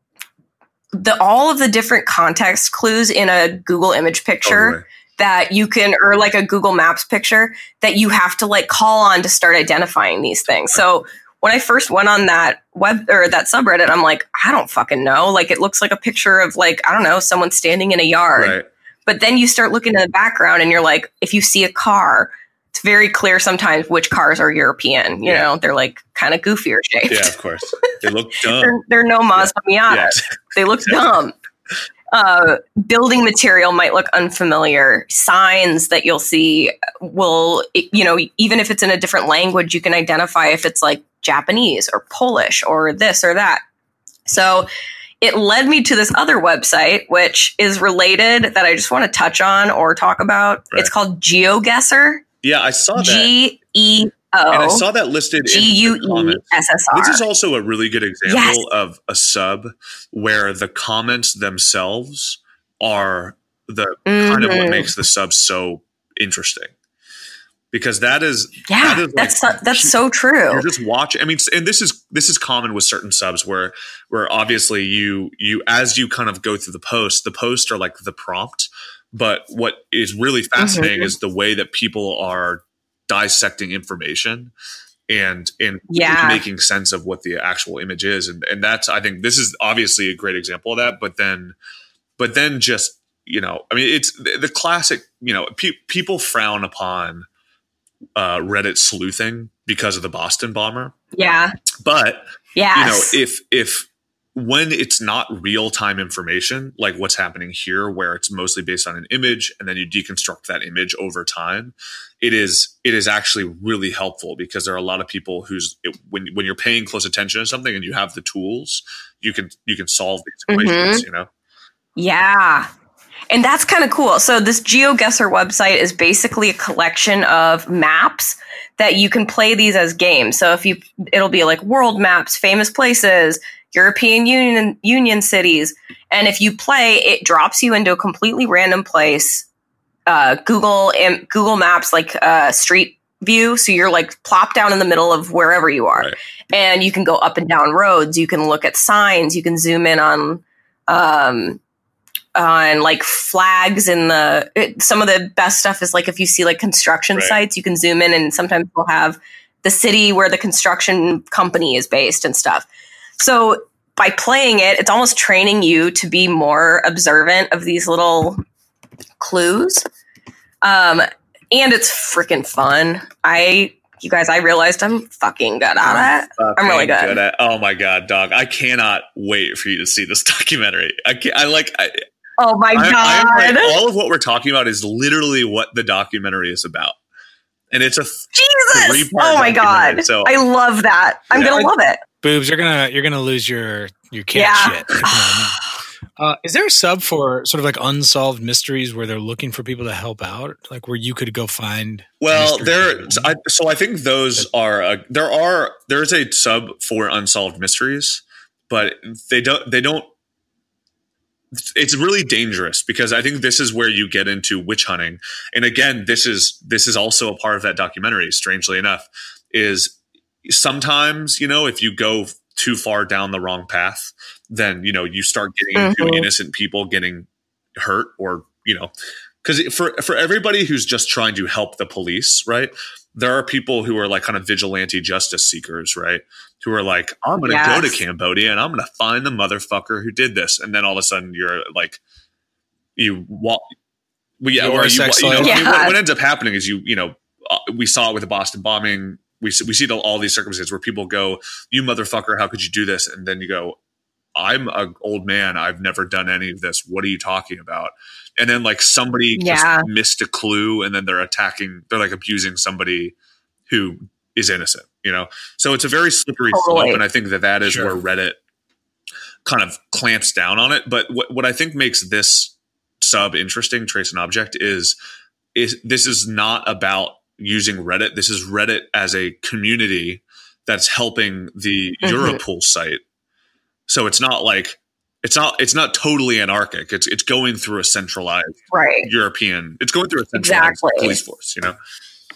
the all of the different context clues in a Google image picture Totally. that you can, or like a Google Maps picture that you have to like call on to start identifying these things. So when I first went on that web or that subreddit, I'm like, I don't fucking know. Like it looks like a picture of like, I don't know, someone standing in a yard. Right. But then you start looking at the background and you're like, if you see a car, it's very clear sometimes which cars are European. You Yeah. know, they're like kind of goofier shaped. Yeah, of course. They look dumb. They're, they're no Mazda Miata. Yeah. They look dumb. Uh, building material might look unfamiliar. Signs that you'll see will, you know, even if it's in a different language, you can identify if it's like Japanese or Polish or this or that. So it led me to this other website, which is related that I just want to touch on or talk about. Right. It's called GeoGuessr. Yeah, I saw that. G E and I O saw that listed G in U the E comments. S S R. This is also a really good example Yes. of a sub where the comments themselves are the kind of what Mhm. makes the sub so interesting. Because that is Yeah, that is that's like- so, that's so true. You're just watching. I mean, and this is this is common with certain subs where where obviously you you as you kind of go through the post, the posts are like the prompt. But what is really fascinating Mhm. is the way that people are dissecting information and and Yeah. making sense of what the actual image is. And and that's I think this is obviously a great example of that. But then but then just you know, I mean, it's the, the classic. You know, pe- people frown upon uh, Reddit sleuthing because of the Boston bomber. Yeah. But Yes. you know, if if when it's not real time information, like what's happening here, where it's mostly based on an image, and then you deconstruct that image over time, it is it is actually really helpful because there are a lot of people who's it, when when you're paying close attention to something and you have the tools, you can you can solve these equations. Mhm. You know, Yeah. And that's kind of cool. So this GeoGuessr website is basically a collection of maps that you can play these as games. So if you, it'll be like world maps, famous places, European Union Union cities, and if you play, it drops you into a completely random place. Uh, Google um, Google Maps like uh, Street View, so you're like plopped down in the middle of wherever you are, Right. and you can go up and down roads. You can look at signs. You can zoom in on. Um, on like flags in the it, some of the best stuff is like if you see like construction Right. sites, you can zoom in and sometimes we'll have the city where the construction company is based and stuff. So by playing it, it's almost training you to be more observant of these little clues. Um, and it's freaking fun. I you guys, I realized I'm fucking good at it. I'm really Fucking good. at, oh my god, dog! I cannot wait for you to see this documentary. I can I like. I, Oh my I, god. I am like, all of what we're talking about is literally what the documentary is about, and it's a Jesus! three-part Oh my documentary, god! so- I love that. I'm Yeah. gonna love it. Boobs, you're gonna you're gonna lose your your cat Yeah. shit. You know what I mean? Uh, is there a sub for sort of like unsolved mysteries where they're looking for people to help out, like where you could go find? Well, there. I, so I think those are uh, there are there is a sub for unsolved mysteries, but they don't they don't. It's really dangerous because I think this is where you get into witch hunting, and again, this is this is also a part of that documentary. Strangely enough, is sometimes you know if you go too far down the wrong path, then you know you start getting into mm-hmm. innocent people getting hurt, or you know, because for for everybody who's just trying to help the police, right? There are people who are like kind of vigilante justice seekers, right? Who are like, I'm going to yes. go to Cambodia and I'm going to find the motherfucker who did this, and then all of a sudden you're like, you walk, well, yeah, or you, you know, yeah. what, what ends up happening is you, you know, uh, we saw it with the Boston bombing. We we see the, all these circumstances where people go, you motherfucker, how could you do this? And then you go, I'm an old man. I've never done any of this. What are you talking about? And then like somebody yeah. just missed a clue, and then they're attacking, they're like abusing somebody who is innocent, you know? So it's a very slippery totally. slope. And I think that that is sure. where Reddit kind of clamps down on it. But what, what I think makes this sub interesting, Trace and Object, is, is this is not about using Reddit. This is Reddit as a community that's helping the mm-hmm. Europol site. So it's not like, it's not, it's not totally anarchic. It's, it's going through a centralized right. European, it's going through a centralized exactly. police force, you know?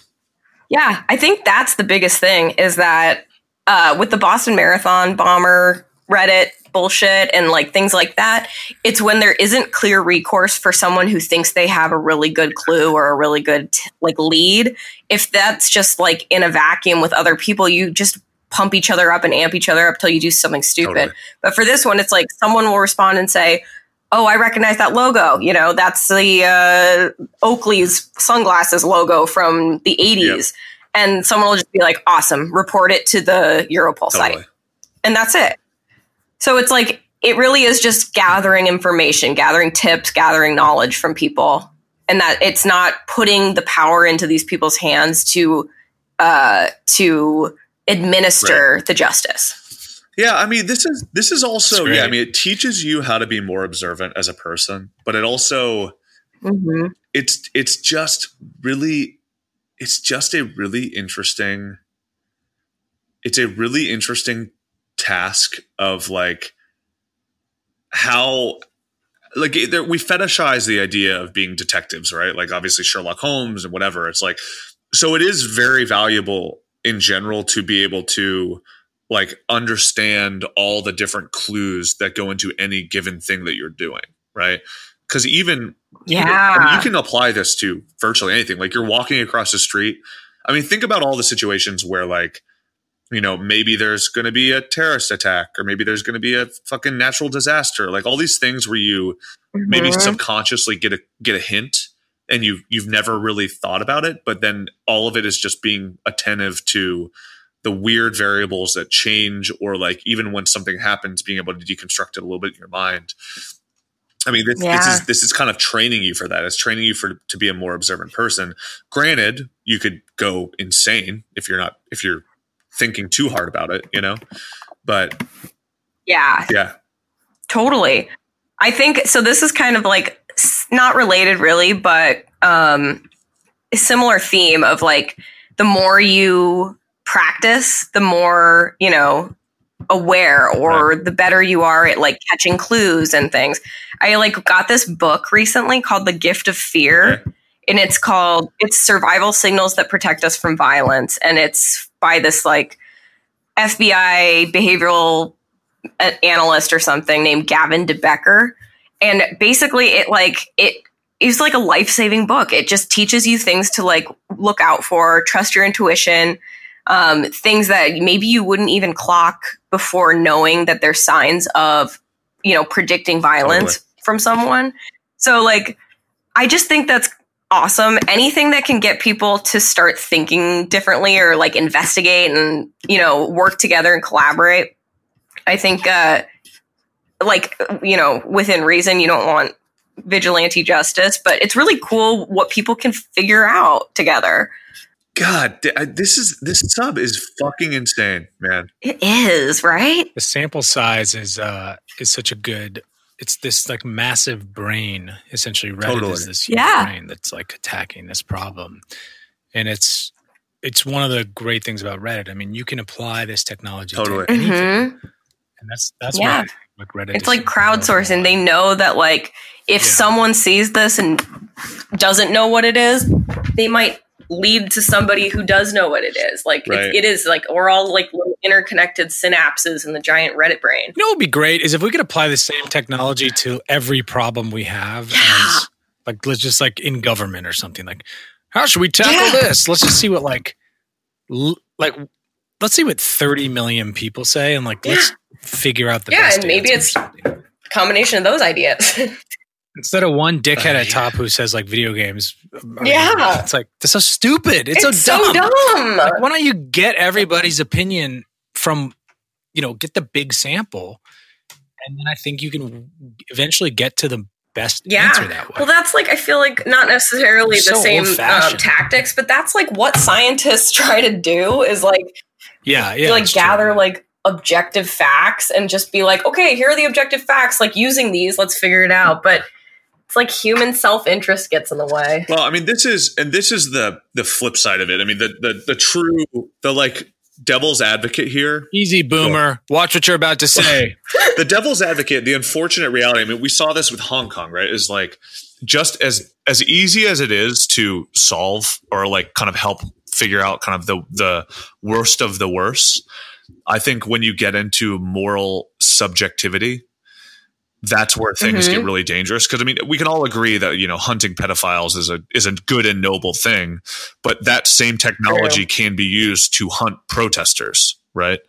Yeah, I think that's the biggest thing is that uh, with the Boston Marathon bomber Reddit bullshit and like things like that, it's when there isn't clear recourse for someone who thinks they have a really good clue or a really good like lead. If that's just like in a vacuum with other people, you just pump each other up and amp each other up till you do something stupid. Totally. But for this one, it's like someone will respond and say, oh, I recognize that logo. You know, that's the uh, Oakley's sunglasses logo from the eighties. Yep. And someone will just be like, awesome, report it to the Europol totally. site. And that's it. So it's like, it really is just gathering information, gathering tips, gathering knowledge from people. And that it's not putting the power into these people's hands to uh, to administer right. the justice. Yeah, I mean, this is this is also yeah. I mean, it teaches you how to be more observant as a person, but it also mm-hmm. it's it's just really it's just a really interesting. It's a really interesting task of like how like there, we fetishize the idea of being detectives, right? Like obviously Sherlock Holmes and whatever. It's like so it is very valuable in general to be able to like understand all the different clues that go into any given thing that you're doing, right? Because even yeah, even, I mean, you can apply this to virtually anything. Like you're walking across the street. I mean, think about all the situations where like, you know, maybe there's going to be a terrorist attack, or maybe there's going to be a fucking natural disaster. Like all these things where you mm-hmm. maybe subconsciously get a get a hint, and you you've never really thought about it, but then all of it is just being attentive to the weird variables that change, or like even when something happens, being able to deconstruct it a little bit in your mind. I mean, this, yeah. this is this is kind of training you for that. It's training you for to be a more observant person. Granted, you could go insane if you're not if you're thinking too hard about it, you know. But yeah, yeah, totally. I think so. This is kind of like not related, really, but um, a similar theme of like the more you practice, the more, you know, aware or right. the better you are at like catching clues and things. I like got this book recently called The Gift of Fear, okay. and it's called it's Survival Signals That Protect Us from Violence, and it's by this like F B I behavioral analyst or something named Gavin De Becker. And basically it like it is like a life-saving book. It just teaches you things to like look out for, trust your intuition, um, things that maybe you wouldn't even clock before knowing that there's signs of, you know, predicting violence totally. from someone. So like, I just think that's awesome. Anything that can get people to start thinking differently or like investigate and, you know, work together and collaborate. I think, uh, like, you know, within reason, you don't want vigilante justice, but it's really cool what people can figure out together. God, this is this sub is fucking insane, man. It is, right? The sample size is uh, is such a good it's this like massive brain. Essentially, Reddit Totally. is this huge Yeah. brain that's like attacking this problem, and it's it's one of the great things about Reddit. I mean, you can apply this technology Totally. to anything, Mhm. and that's that's Yeah. why like Reddit. It's is like so powerful. crowdsourcing. They know that like if Yeah. someone sees this and doesn't know what it is, they might lead to somebody who does know what it is. Like Right. it, it is like we're all like little interconnected synapses in the giant Reddit brain. You know what would be great is if we could apply the same technology to every problem we have. Yeah. As, like, let's just like in government or something. Like, how should we tackle Yeah. this? Let's just see what like, l- like, let's see what thirty million people say, and like, let's figure out the Yeah, best. and maybe answers. Combination of those ideas. Instead of one dickhead Uh, at top who says like video games. are- Yeah. it's like that's so stupid. It's, It's so so dumb. dumb. Like, why don't you get everybody's opinion from, you know, get the big sample, and then I think you can eventually get to the best Yeah. answer that way. Well, that's like I feel like not necessarily It's the so same um, old-fashioned. tactics, but that's like what scientists try to do is like yeah, yeah. to like it's gather true. like objective facts and just be like, okay, here are the objective facts. Like using these, let's figure it out. But it's like human self-interest gets in the way. Well, I mean, this is and this is the the flip side of it. I mean, the the the true the like devil's advocate here. Easy, boomer. Watch what you're about to say. The devil's advocate, the unfortunate reality. I mean, we saw this with Hong Kong, right? Is like just as as easy as it is to solve or like kind of help figure out kind of the the worst of the worst. I think when you get into moral subjectivity, that's where things Mhm. get really dangerous. Because I mean, we can all agree that you know hunting pedophiles is a is a good and noble thing, but that same technology can be used to hunt protesters, right?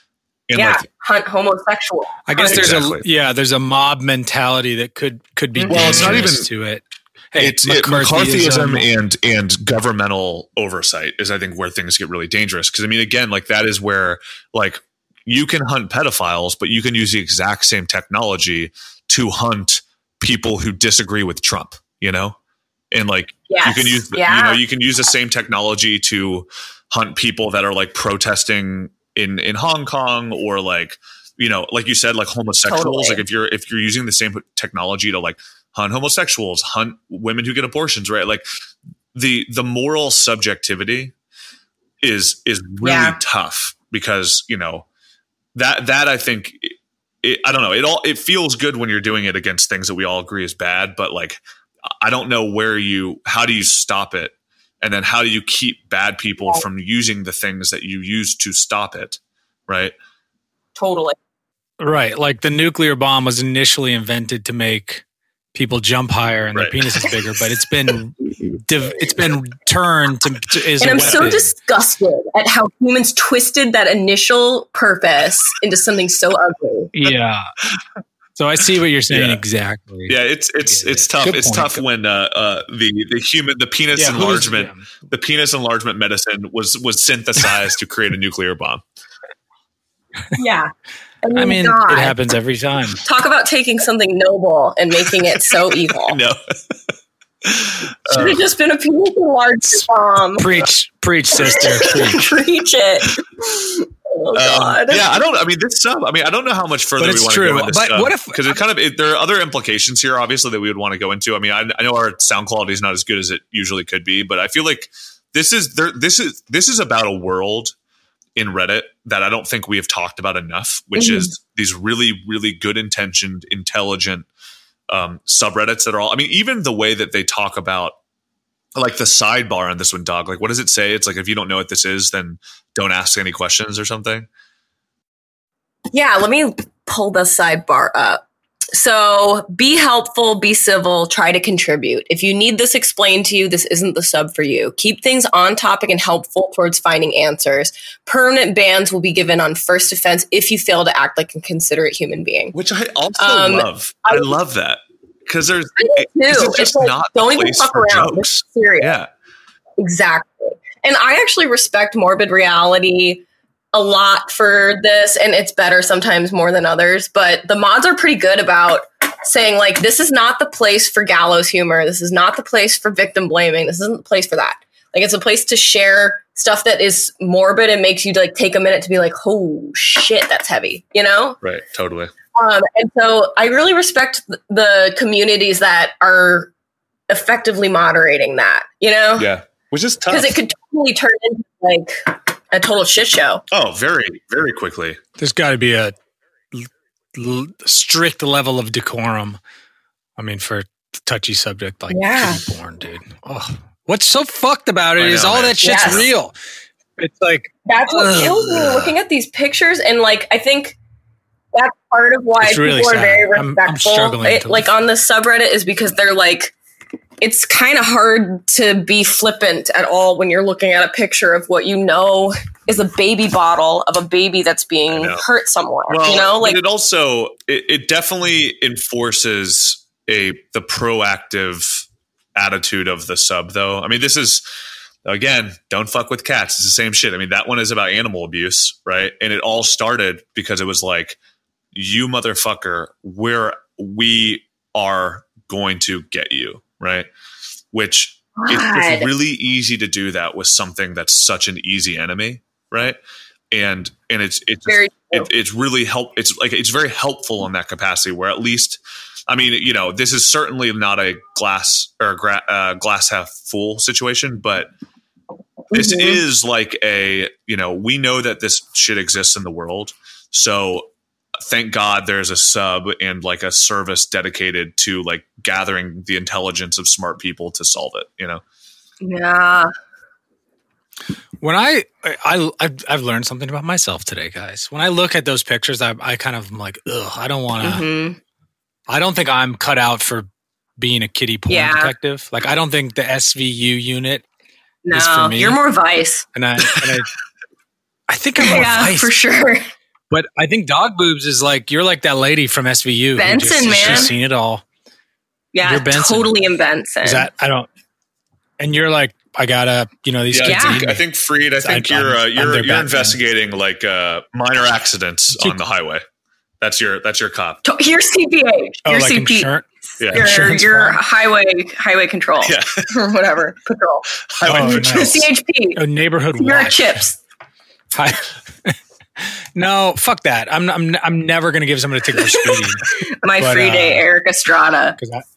And yeah, like, hunt homosexual. I guess there's Exactly. a yeah, there's a mob mentality that could could be Well, it's not dangerous even- to it. Hey, it's it, McCarthyism McCarthyism. and and governmental oversight is I think where things get really dangerous. Because I mean, again, like that is where like you can hunt pedophiles, but you can use the exact same technology to hunt people who disagree with Trump. You know, and like Yes. you can use the, Yeah. you know you can use the same technology to hunt people that are like protesting in in Hong Kong or like you know like you said like homosexuals. Totally. Like if you're if you're using the same technology to like hunt homosexuals, hunt women who get abortions, right? Like the the moral subjectivity is is really Yeah. tough because you know that that I think it, I don't know it all it feels good when you're doing it against things that we all agree is bad, but like I don't know where you how do you stop it, and then how do you keep bad people from using the things that you use to stop it, right? Totally. Right, like the nuclear bomb was initially invented to make people jump higher and Right. their penis is bigger, but it's been div- it's been turned to, to is And a I'm so weapon. disgusted at how humans twisted that initial purpose into something so ugly. Yeah. So I see what you're saying Yeah. exactly. Yeah, it's it's Yeah, it's tough. good It's point. tough when uh, uh, the the human the penis Yeah, who's- enlargement yeah. the penis enlargement medicine was was synthesized to create a nuclear bomb. Yeah. I mean, God. it happens every time. Talk about taking something noble and making it so evil. No, Should have just been a penis enlargement bomb. Preach, preach, sister. Preach. Preach it. Oh, Um, God. yeah, I don't. I mean, this stuff. I mean, I don't know how much further But we it's want to true. go on this But stuff. what if- because it kind of it, there are other implications here, obviously, that we would want to go into. I mean, I, I know our sound quality is not as good as it usually could be, but I feel like this is there. This is this is about a world in Reddit that I don't think we have talked about enough, which Mhm. is these really, really good intentioned, intelligent um, subreddits that are all. I mean, even the way that they talk about. Like the sidebar on this one, dog. Like, what does it say? It's like if you don't know what this is, then don't ask any questions or something. Yeah, let me pull the sidebar up. So be helpful, be civil, try to contribute. If you need this explained to you, this isn't the sub for you. Keep things on topic and helpful towards finding answers. Permanent bans will be given on first offense if you fail to act like a considerate human being. Which I also Um, love. I, I- love that because there's I do it- 'cause too. it's just like, not don't the even place fuck for around. jokes. It's serious. Yeah, Exactly. And I actually respect morbid reality a lot for this, and it's better sometimes more than others. But the mods are pretty good about saying, like, this is not the place for gallows humor. This is not the place for victim blaming. This isn't the place for that. Like, it's a place to share stuff that is morbid and makes you like take a minute to be like, oh shit, that's heavy, you know? right. Totally. Um, and so I really respect the communities that are effectively moderating that, you know? Yeah. Which is tough. Because it could totally turn into like a total shit show. Oh, very, very quickly. There's got to be a l- l- strict level of decorum. I mean, for a touchy subject like Yeah. kitty porn, dude. Oh, what's so fucked about it I is know, all man. that shit's Yes. real. It's like, That's what Ugh. kills me looking at these pictures. And like, I think that's part of why It's people really are sad. very I'm- I'm respectful. struggling It- to- like on the subreddit is because they're like, it's kind of hard to be flippant at all when you're looking at a picture of what you know is a baby bottle of a baby that's being I know. hurt somewhere. Well, you know, like it also it, it definitely enforces a the proactive attitude of the sub, though. I mean, this is again, don't fuck with cats. It's the same shit. I mean, that one is about animal abuse, right? And it all started because it was like, you motherfucker, we're we are going to get you, right? Which it's God. just really easy to do that with something that's such an easy enemy, right? And and it's it's Very true. it, it's really help. It's like it's very helpful in that capacity. Where at least, I mean, you know, this is certainly not a glass or a gra- uh, glass half full situation, but this Mhm. is like a, you know, we know that this shit exists in the world, so thank God there's a sub and like a service dedicated to like gathering the intelligence of smart people to solve it. You know. yeah. when I, I, I've, I've learned something about myself today, guys. When I look at those pictures, I, I kind of am like, ugh, I don't want to, Mhm. I don't think I'm cut out for being a kitty porn Yeah. detective. Like, I don't think the S V U unit, No, is for me. you're more Vice. and I, and I, I think I'm more Yeah, Vice. for sure. But I think Dog Boobs is like, you're like that lady from S V U. who Benson, just, man. She's seen it all. Yeah, You're Benson. totally in Benson. Is that, I don't, and you're like, I gotta, you know, these Yeah, kids I Yeah. need think, me. I think Freed. I think I'm- you're uh, I'm you're their you're Batman. investigating like uh, minor accidents Too- on the highway. That's your that's your cop. To- You're C P H. oh, You're like C P. insurance. Yeah, You're, insurance you're fraud? highway highway control yeah. or whatever patrol. Highway Oh, patrol. nice. C H P. A neighborhood You're watch. chips. Hi. No, fuck that. I'm I'm I'm never gonna give somebody a ticket for speeding. My But, free day, uh, Eric Estrada. 'Cause I,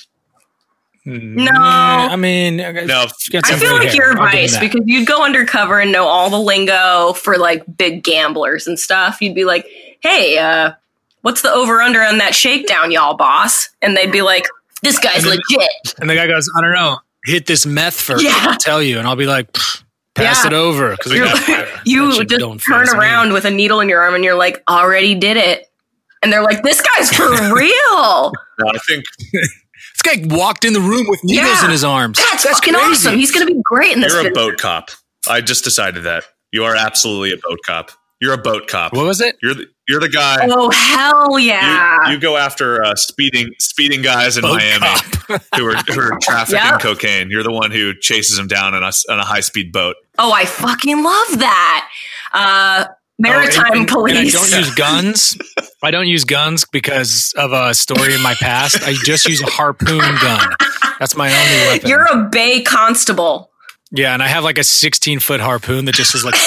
No. I mean, no. No, I feel like you're Vice because you'd go undercover and know all the lingo for like big gamblers and stuff. You'd be like, "Hey, uh, what's the over under on that shakedown, y'all, boss?" And they'd be like, "This guy's And then- legit." and the guy goes, I don't know, hit this meth first. Yeah. I'll tell you, and I'll be like, "Pfft, pass Yeah. it over because we You're- got that You shit just don't turn faze me. around with a needle in your arm and you're like, "Already did it." And they're like, "This guy's for real." no, I think This guy walked in the room with needles Yeah. in his arms. That's, That's fucking crazy. awesome. He's going to be great in this you're a video. boat cop. I just decided that you are absolutely a boat cop. You're a boat cop. What was it? You're the you're the guy. Oh, hell yeah. You, you go after uh, speeding speeding guys in Boat Miami cop. who are who are trafficking Yep. cocaine. You're the one who chases them down on a on a high speed boat. Oh, I fucking love that. Uh, Maritime Oh, and- and- police. And I don't use guns. I don't use guns because of a story in my past. I just use a harpoon gun. That's my only weapon. You're a Bay Constable. yeah, and I have like a sixteen foot harpoon that just is like,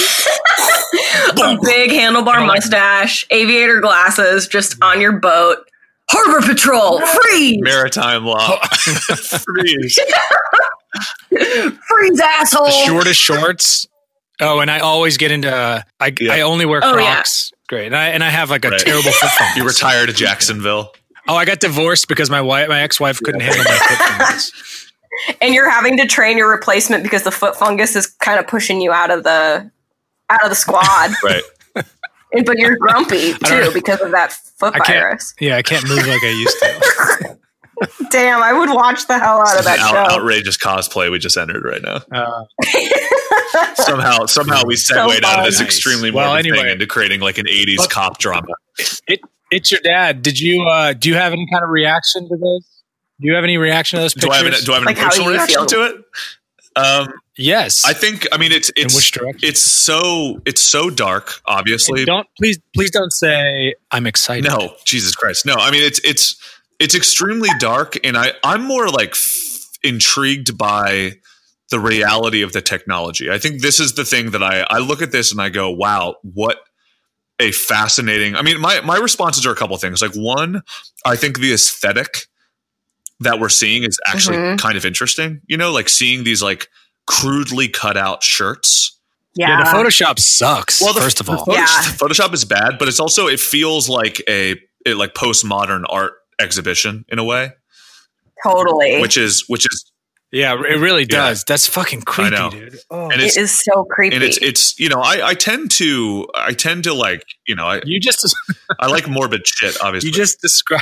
A big handlebar like- mustache, aviator glasses, just on your boat. Harbor Patrol, freeze! Maritime law. Freeze. Freeze, asshole! the shortest shorts. Oh, and I always get into. Uh, I Yeah. I only wear Oh, yeah. Crocs. Great, and I and I have like a Right. terrible foot fungus. You retired to Jacksonville. Oh, I got divorced because my wife, my ex wife, couldn't handle my foot fungus. And you're having to train your replacement because the foot fungus is kind of pushing you out of the out of the squad. Right. And, but you're grumpy I don't too know. because of that foot I can't. virus. Yeah, I can't move like I used to. Damn, I would watch the hell out of that Out- show. outrageous cosplay we just entered right now. Uh, Somehow, somehow we So segued out of this fun. extremely Well, morbid anyway. thing into creating like an eighties But- cop drama. it, it's your dad. Did you? Uh, do you have any kind of reaction to this? Do you have any reaction to those Do pictures? I have an, do I have an Like, how emotional do you reaction feel? to it? Um, Yes. I think. I mean, it's In it's which direction? it's so it's so dark. Obviously, And don't please please don't say I'm excited. no, Jesus Christ, no. I mean, it's it's it's extremely dark, and I I'm more like f- intrigued by the reality of the technology. I think this is the thing that I I look at this and I go, wow, what a fascinating. I mean, my my responses are a couple things. Like one, I think the aesthetic that we're seeing is actually mm-hmm. kind of interesting. You know, like seeing these like crudely cut out shirts. Yeah, yeah the Photoshop sucks. Well, the, first of all, the Photoshop, yeah. the Photoshop is bad, but it's also it feels like a it, like postmodern art exhibition in a way. Totally, which is which is. Yeah, it really does. Yeah. That's fucking creepy, dude. Oh. And it is so creepy. And it's it's you know I, I tend to I tend to like you know I you just I like morbid shit. Obviously, you just describe.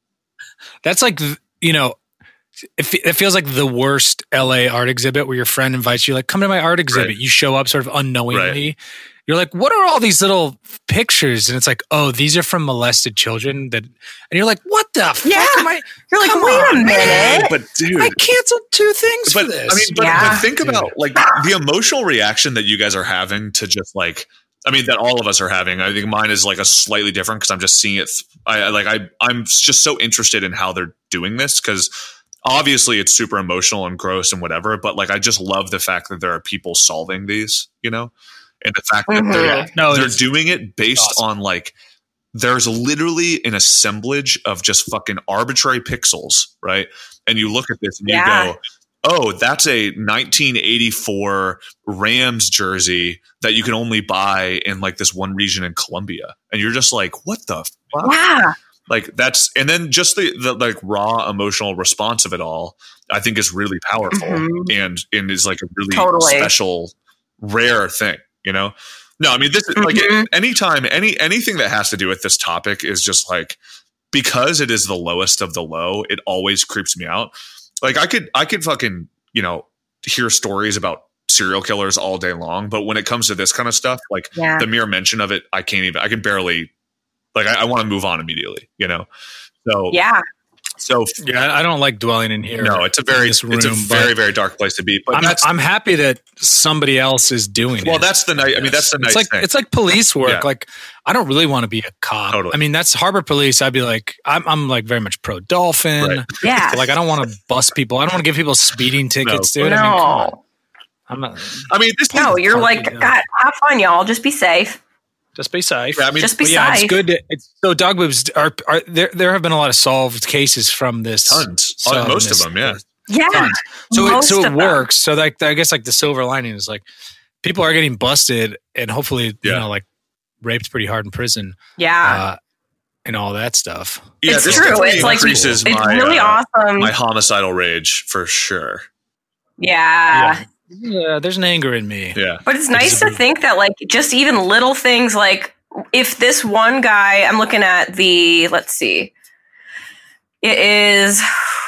That's like you know, it, it feels like the worst L A art exhibit where your friend invites you, like, come to my art exhibit. Right. You show up sort of unknowingly. Right. You're like, what are all these little pictures? And it's like, oh, these are from molested children. That, and you're like, what the yeah. fuck am I? You're like, wait on, a minute. But dude, I canceled two things but, for this. I mean, but, yeah. but think dude. about like the emotional reaction that you guys are having to just like, I mean, that all of us are having. I think mine is like a slightly different because I'm just seeing it. Th- I, I like I I'm just so interested in how they're doing this because obviously it's super emotional and gross and whatever. But like, I just love the fact that there are people solving these, you know. And the fact that mm-hmm. they're, no, they're doing it based awesome. on like, there's literally an assemblage of just fucking arbitrary pixels, right? And you look at this and yeah. you go, oh, that's a nineteen eighty-four Rams jersey that you can only buy in like this one region in Colombia. And you're just like, what the fuck? Yeah. Like that's, and then just the, the like raw emotional response of it all, I think is really powerful mm-hmm. and, and is like a really totally. special, rare thing. You know, no, I mean, this is like mm-hmm. anytime, any, anything that has to do with this topic is just like, because it is the lowest of the low, it always creeps me out. Like I could, I could fucking, you know, hear stories about serial killers all day long. But when it comes to this kind of stuff, like yeah. the mere mention of it, I can't even, I can barely like, I, I want to move on immediately, you know? So yeah. So yeah, I don't like dwelling in here. No, it's a very, room, it's a very, very dark place to be. But I'm, I'm happy that somebody else is doing well, it. Well, that's the night. I mean, that's the nice it's like, thing. It's like police work. Yeah. Like, I don't really want to be a cop. Totally. I mean, that's Harbor Police. I'd be like, I'm, I'm like very much pro dolphin. Right. Yeah. Like, I don't want to bust people. I don't want to give people speeding tickets, no. dude. No. I mean, come on. I'm not. I mean, this. No, you're like, God, have fun, y'all. Just be safe. Just be safe. Yeah, I mean, just be yeah, safe. It's good. To, it's, so dog boobs are, are there. There have been a lot of solved cases from this. Tons, so most this, of them, yeah, yeah. Tons. So it, so it works. Them. So like, I guess like the silver lining is like people are getting busted and hopefully yeah. you know like raped pretty hard in prison. Yeah. Uh, and all that stuff. Yeah, it's this true. It's like increases it's my, really uh, awesome. my homicidal rage for sure. Yeah. yeah. Yeah, there's an anger in me. Yeah. But it's nice to think that like just even little things like if this one guy, I'm looking at the, let's see, it is,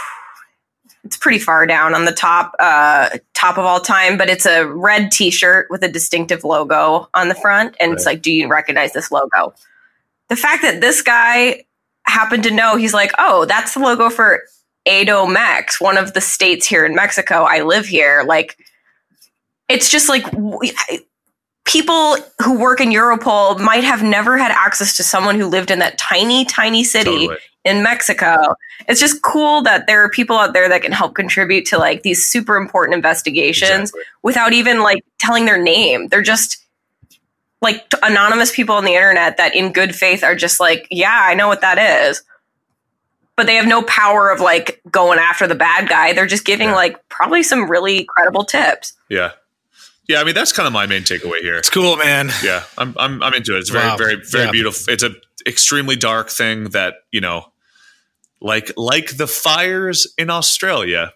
it's pretty far down on the top, uh, top of all time, but it's a red t-shirt with a distinctive logo on the front. And right. it's like, do you recognize this logo? The fact that this guy happened to know, he's like, oh, that's the logo for Edomex, one of the states here in Mexico. I live here. Like, it's just like we, people who work in Europol might have never had access to someone who lived in that tiny, tiny city totally. in Mexico. It's just cool that there are people out there that can help contribute to like these super important investigations exactly. without even like telling their name. They're just like anonymous people on the internet that in good faith are just like, yeah, I know what that is. But they have no power of like going after the bad guy. They're just giving yeah. like probably some really credible tips. Yeah. Yeah, I mean that's kind of my main takeaway here. It's cool, man. Yeah, I'm I'm I'm into it. It's very wow. very very yeah. beautiful. It's a extremely dark thing that you know, like like the fires in Australia,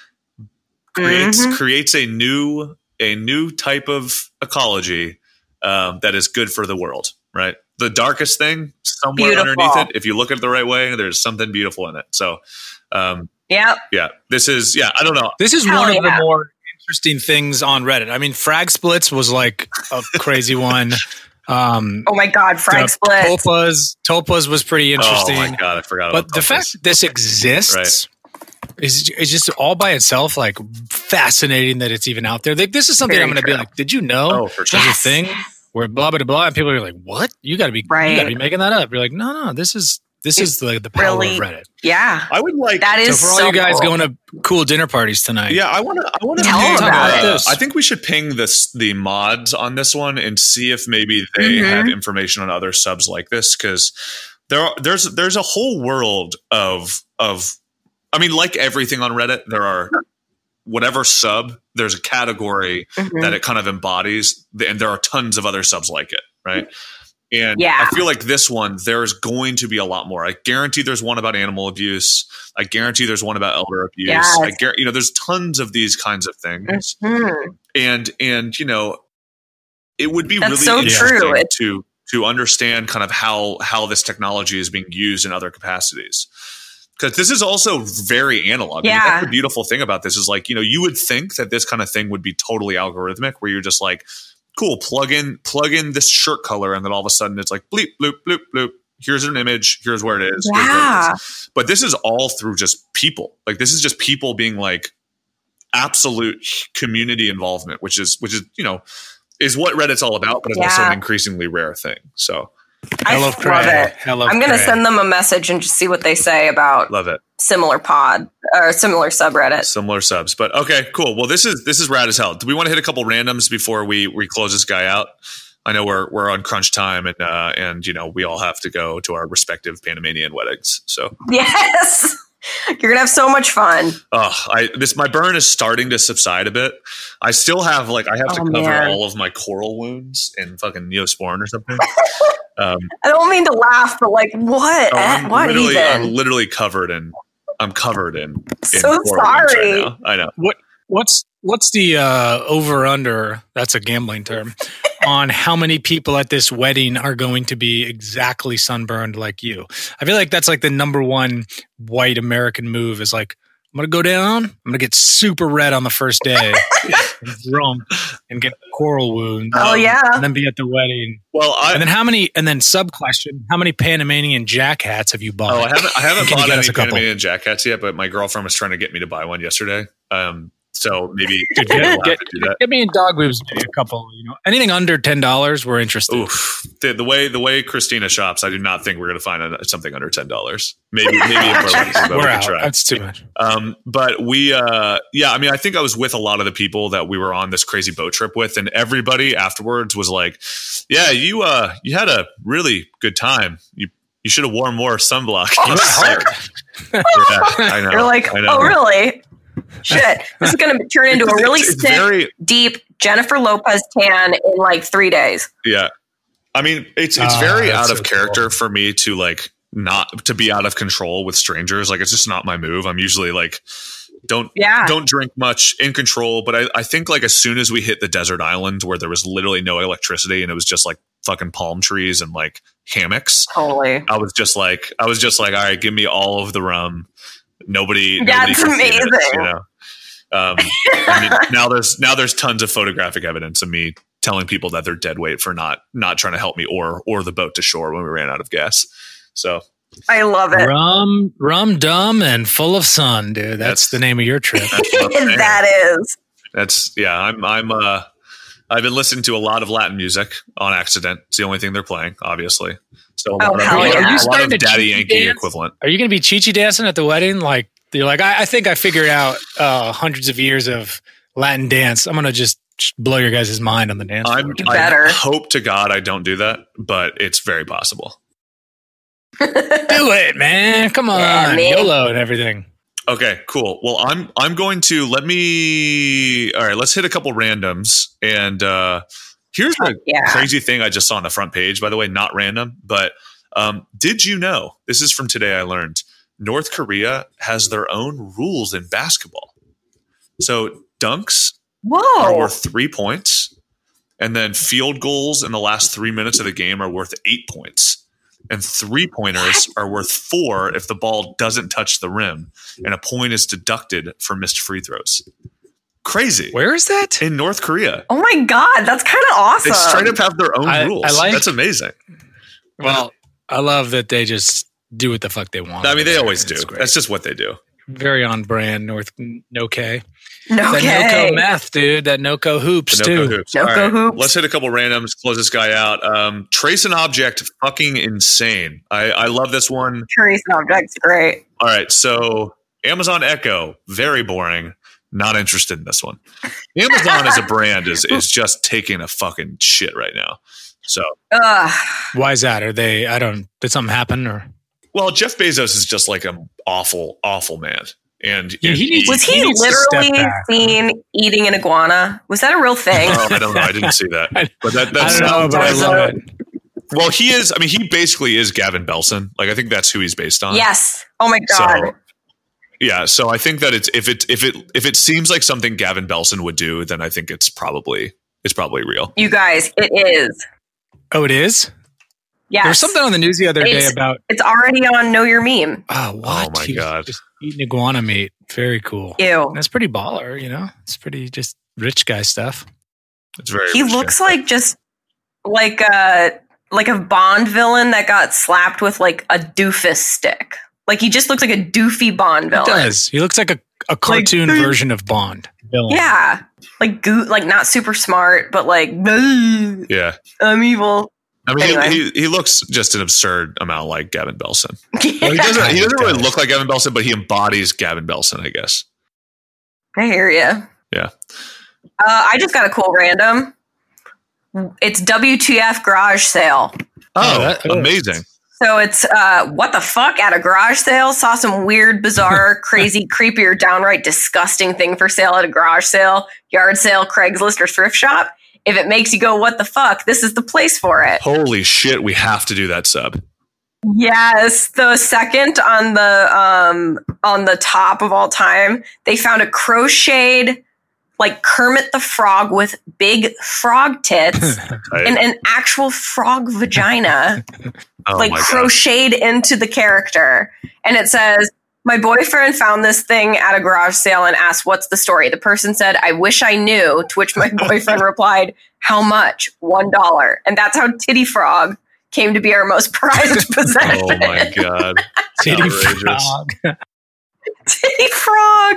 creates mm-hmm. creates a new a new type of ecology um, that is good for the world. Right, the darkest thing somewhere beautiful. underneath it. If you look at it the right way, there's something beautiful in it. So, um, yeah, yeah. This is yeah. I don't know. This is Hell one yeah. of the more interesting things on Reddit. I mean, Frag Splits was like a crazy one. Um, oh my God, Frag Splits. Tulpas, Tulpas was pretty interesting. Oh my God, I forgot but about the Tulpas. fact that this exists right. is, is just all by itself like fascinating that it's even out there. Like, this is something Very I'm going to be like, did you know oh, for sure. there's yes. a thing where blah, blah, blah, and people are like, what? You got to be, right. you got to be making that up. You're like, no, no, this is, This is the, the power Really? of Reddit. Yeah. I would like That So is for all so you guys cool. going to cool dinner parties tonight, Yeah, I want to. I want to Tell ping. them about uh, it. I think we should ping this the mods on this one and see if maybe they Mhm. have information on other subs like this, because there are, there's there's a whole world of of. I mean, like everything on Reddit, there are whatever sub. There's a category Mhm. that it kind of embodies, and there are tons of other subs like it, right? And Yeah. I feel like this one, there's going to be a lot more. I guarantee there's one about animal abuse. I guarantee there's one about elder abuse. Yes. I guarantee, you know, there's tons of these kinds of things. Mhm. And, and, you know, it would be That's really so interesting true. It- to, to understand kind of how, how this technology is being used in other capacities. Because this is also very analog. I mean, Yeah. that's the beautiful thing about this is like, you know, you would think that this kind of thing would be totally algorithmic, where you're just like, cool, plug in, plug in this shirt color, and then all of a sudden it's like bleep, bloop, bloop, bloop. Here's an image. Here's where it is. here's where it Yeah. is. But this is all through just people. Like this is just people being like absolute community involvement, which is which is you know is what Reddit's all about, but it's also Yeah. an increasingly rare thing. So I I love love Craig. it. I love I'm going to Craig. send them a message and just see what they say about love it. similar pod or similar subreddit. Similar subs, but okay, cool. Well, this is this is rad as hell. Do we want to hit a couple randoms before we we close this guy out? I know we're we're on crunch time, and uh, and you know we all have to go to our respective Panamanian weddings. So, Yes. You're going to have so much fun. oh, I this my burn is starting to subside a bit. I still have like I have to Oh, cover man. all of my coral wounds in fucking Neosporin or something. Um, I don't mean to laugh, but like, what? oh, Eh, I'm what literally, even? I'm literally covered in. I'm covered in. in So coral wounds sorry. Right now. I know. What what's what's the uh, over under? That's a gambling term. On how many people at this wedding are going to be exactly sunburned like you? I feel like that's like the number one white American move. Is like I'm gonna go down. I'm gonna get super red on the first day, and drunk, and get coral wounds. Oh, yeah. and then be at the wedding. Well, I And then how many? And then sub question: how many Panamanian jack hats have you bought? Oh, I haven't. I haven't Can you bought get any us a couple? Panamanian jack hats yet, but my girlfriend was trying to get me to buy one yesterday. Um, so maybe Dude, we'll get, have get, to do that. get me and dog boobs maybe a couple. You know, anything under ten dollars, we're interested. Oof, the, the way the way Christina shops, I do not think we're going to find a, something under ten dollars. Maybe maybe in Burlington, but we we're can out. try. That's too much. Um, but we, uh, yeah, I mean, I think I was with a lot of the people that we were on this crazy boat trip with, and everybody afterwards was like, "Yeah, you, uh, you had a really good time. You, you should have worn more sunblock." I was like, yeah, I know. You're like, I know. oh, really? Shit. This is going to turn into a really It's sick, very- deep Jennifer Lopez tan in like three days. Yeah. I mean, it's it's Ah, very that's out of so character cool. for me to like not to be out of control with strangers. Like it's just not my move. I'm usually like don't Yeah. don't drink much, in control. But I, I think like as soon as we hit the desert island where there was literally no electricity and it was just like fucking palm trees and like hammocks, Totally. I was just like I was just like, all right, give me all of the rum. Nobody, That's nobody can see this, amazing. you know. Um, I mean, now there's now there's tons of photographic evidence of me telling people that they're dead weight for not not trying to help me or or the boat to shore when we ran out of gas. So I love it. Rum, rum, dumb, and full of sun, dude. That's, That's- the name of your trip. that's what I'm saying. That is. That's yeah. I'm I'm uh I've been listening to a lot of Latin music on accident. It's the only thing they're playing, obviously. So a Oh, lot of, hell a lot yeah. of- Are you a lot starting of to Daddy cheeky Yankee dance? equivalent. Are you going to be Chi-Chi dancing at the wedding? Like, you're like, I, I think I figured out uh, hundreds of years of Latin dance. I'm going to just blow your guys' mind on the dance I'm floor. I better. hope to God I don't do that, but it's very possible. Do it, man. Come on. Yeah, man. YOLO and everything. Okay, cool. Well, I'm I'm going to let me. All right, let's hit a couple randoms. And uh, here's a Yeah. crazy thing I just saw on the front page. By the way, not random, but um, did you know? This is from today. I learned North Korea has their own rules in basketball. So dunks are Whoa. worth three points, and then field goals in the last three minutes of the game are worth eight points. And three pointers are worth four if the ball doesn't touch the rim, and a point is deducted for missed free throws. Crazy. Where is that? In North Korea. Oh my God. That's kind of awesome. They straight up have their own I- rules. I like- That's amazing. Well, I love that they just do what the fuck they want. I mean, they always do. It's great. That's just what they do. very on brand. North No K. No That K. NoCo meth, dude. That NoCo hoops The too. Noco hoops. Noco All right, hoops. Let's hit a couple randoms. Close this guy out. Um, Trace an object. Fucking insane. I, I love this one. Trace an object's great. All right. So Amazon Echo. Very boring. Not interested in this one. Amazon as a brand is is just taking a fucking shit right now. So, Ugh. Why is that? Are they? I don't. Did something happen or? well, Jeff Bezos is just like an awful, awful man. And Yeah, he needs- Was He he needs to step literally back. seen eating an iguana? Was that a real thing? Oh, I don't know. I didn't see that. I- But that, I that don't know, sounds but I like- love it. well, he is. I mean, he basically is Gavin Belson. Like, I think that's who he's based on. Yes. Oh my god. So, yeah. So I think that it's if it if it if it seems like something Gavin Belson would do, then I think it's probably it's probably real. You guys, it is. Oh, it is. Yes. There was something on the news the other day It's- about. It's already on Know Your Meme. Oh, what? Oh my He was God. Just eating iguana meat. Very cool. Ew. That's pretty baller. You know, it's pretty just rich guy stuff. It's very. He looks like just like a like a Bond villain that got slapped with like a doofus stick. Like he just looks like a doofy Bond He villain. does. He looks like a, a cartoon Like- version of Bond. Villain. Yeah. Like goo like not super smart, but like "Boo, Yeah. I'm evil. I mean, Anyway. he, he he looks just an absurd amount like Gavin Belson. Well, he Yeah. doesn't. He doesn't really does. look like Gavin Belson, but he embodies Gavin Belson, I guess. I hear you. Yeah. Uh, I just got a cool random. It's W T F garage sale. Oh, that- oh. amazing! So it's uh, what the fuck at a garage sale? Saw some weird, bizarre, crazy, creepy, or downright disgusting thing for sale at a garage sale, yard sale, Craigslist, or thrift shop. If it makes you go, what the fuck? This is the place for it. Holy shit, we have to do that sub. Yes, the second on the um on the top of all time, they found a crocheted like Kermit the Frog with big frog tits Right? and an actual frog vagina, oh like my God. crocheted into the character. And it says, "My boyfriend found this thing at a garage sale and asked, 'What's the story?' The person said, 'I wish I knew,' to which my boyfriend replied, 'How much?' one dollar. And that's how Titty Frog came to be our most prized possession. Oh my God! Titty Outrageous. frog. Titty Frog.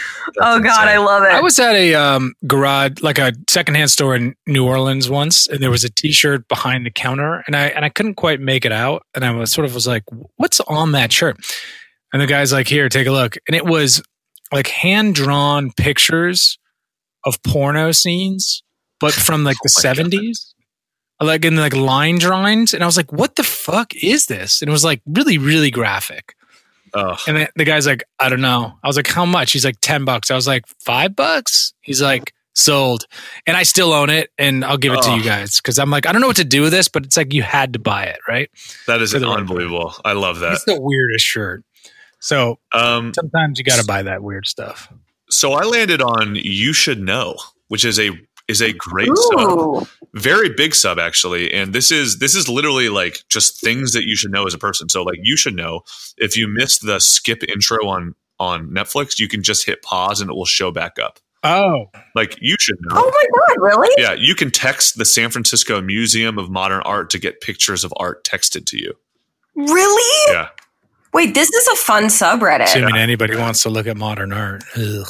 Oh God, insane. I love it. I was at a um, garage, like a secondhand store in New Orleans once, and there was a T-shirt behind the counter, and I and I couldn't quite make it out, and I was sort of was like, "What's on that shirt?" And the guy's like, "Here, take a look," and it was like hand drawn pictures of porno scenes, but from like the Oh my God. seventies, like in like line drawings, and I was like, "What the fuck is this?" And it was like really, really graphic. Oh, And the, the guy's like, I don't know. I was like, how much? He's like, ten bucks. I was like, five bucks? He's like, sold. And I still own it and I'll give it to Oh. you guys. Cause I'm like, I don't know what to do with this, but it's like you had to buy it, right? that is For the right unbelievable. I love that. It's the weirdest shirt. So Um, sometimes you got to buy that weird stuff. so I landed on "You Should Know," which is a is a great sub, Ooh. very big sub actually. And this is this is literally like just things that you should know as a person. So like you should know if you missed the skip intro on on Netflix, you can just hit pause and it will show back up. Oh, Like you should know. Oh my God, really? Yeah, you can text the San Francisco Museum of Modern Art to get pictures of art texted to you. Really? Yeah. Wait, this is a fun subreddit. assuming anybody wants to look at modern art. Ugh.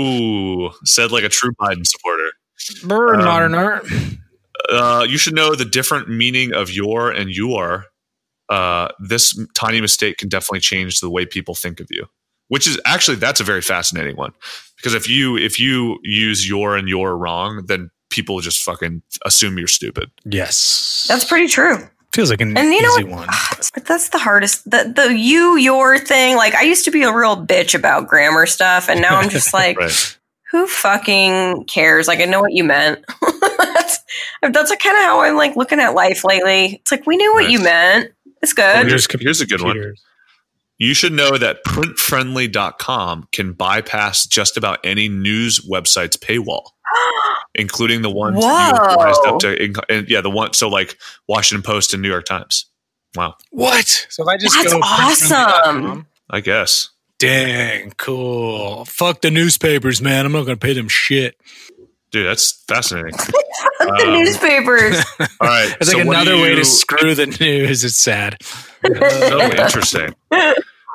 Oh, said like a true Biden supporter. Brr, Um, modern art. Uh, you should know the different meaning of your and your. Uh, this tiny mistake can definitely change the way people think of you. Which is actually that's a very fascinating one because if you if you use your and your wrong, then people just fucking assume you're stupid. Yes. That's pretty true. Feels like an And you know easy what? one. But that's the hardest. The the you your thing. Like I used to be a real bitch about grammar stuff, and now I'm just like, Right. who fucking cares? Like I know what you meant. that's that's kind of how I'm like looking at life lately. It's like we knew what Right. you meant. It's Well, good. here's, here's a good one. Computers. You should know that print friendly dot com can bypass just about any news website's paywall, including the ones you have wised Whoa. up to. And yeah, the one so like Washington Post and New York Times. Wow, What? So if I just That's go awesome. I guess. Dang, cool. Fuck the newspapers, man. I'm not going to pay them shit. Dude, that's fascinating. the Um, newspapers. All right, It's so like what do another way you- to screw the news. It's sad. So interesting.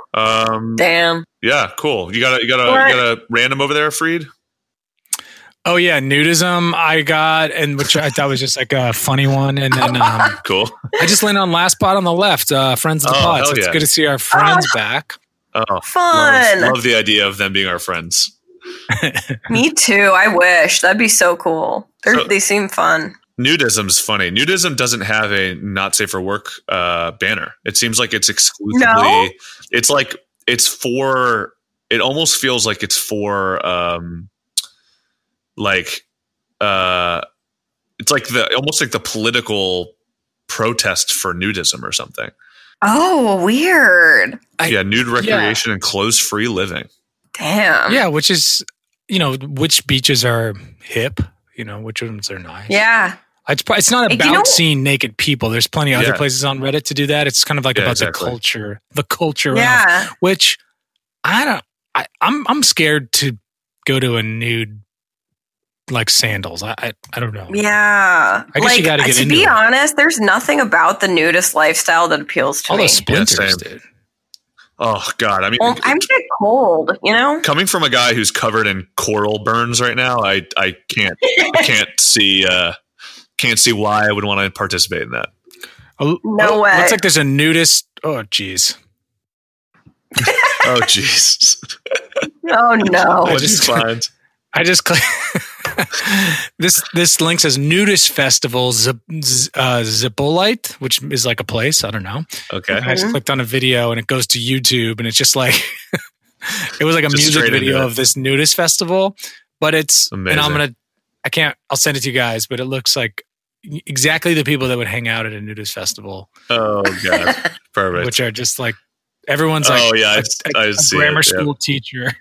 Um, Damn. Yeah, cool. You got a you got a What? you got a random over there, Freed? Oh yeah, nudism I got, and which I thought was just like a funny one, and then um, Cool. I just landed on last spot on the left. Uh, friends of the Oh, pod. hell So it's yeah. good to see our friends back. Oh, Fun. Love, love the idea of them being our friends. Me too. I wish. That'd be so cool. They're, So- they seem fun. Nudism's funny. Nudism doesn't have a not safe for work uh, banner. It seems like it's exclusively. No? It's like it's for. It almost feels like it's for, um, like, uh, it's like the almost like the political protest for nudism or something. Oh, weird. I- yeah, nude recreation and clothes free living. Damn. Yeah, which is, you know, which beaches are hip, you know, which ones are nice. Yeah. It's, pro- it's not You about know- seeing naked people. There's plenty of Yeah. other places on Reddit to do that. It's kind of like Yeah, about exactly. the culture, the culture Yeah. of, which I don't, I, I'm, I'm scared to go to a nude, like sandals. I, I, I don't know. Yeah. I guess like, you gotta get to into be it. honest, there's nothing about the nudist lifestyle that appeals to All me. those splinters, same. dude. Oh God! I mean, Well, I'm get cold, you know? coming from a guy who's covered in coral burns right now, I I can't I can't see uh, can't see why I would want to participate in that. Oh, No oh, way. Looks like there's a nudist. Oh, geez. Oh jeez! Oh, no. What did just- you find? I just click. this this link says nudist festival Zip, Z- uh, Zippolite, which is like a place. I don't know. Okay, I just clicked on a video and it goes to YouTube and it's just like it was like a Just music straight into video it. of this nudist festival. But it's Amazing. and I'm gonna I can't I'll send it to you guys, but it looks like exactly the people that would hang out at a nudist festival, oh God, perfect. which are just like everyone's like oh yeah, a, I, a- I a see grammar it, yeah. school teacher.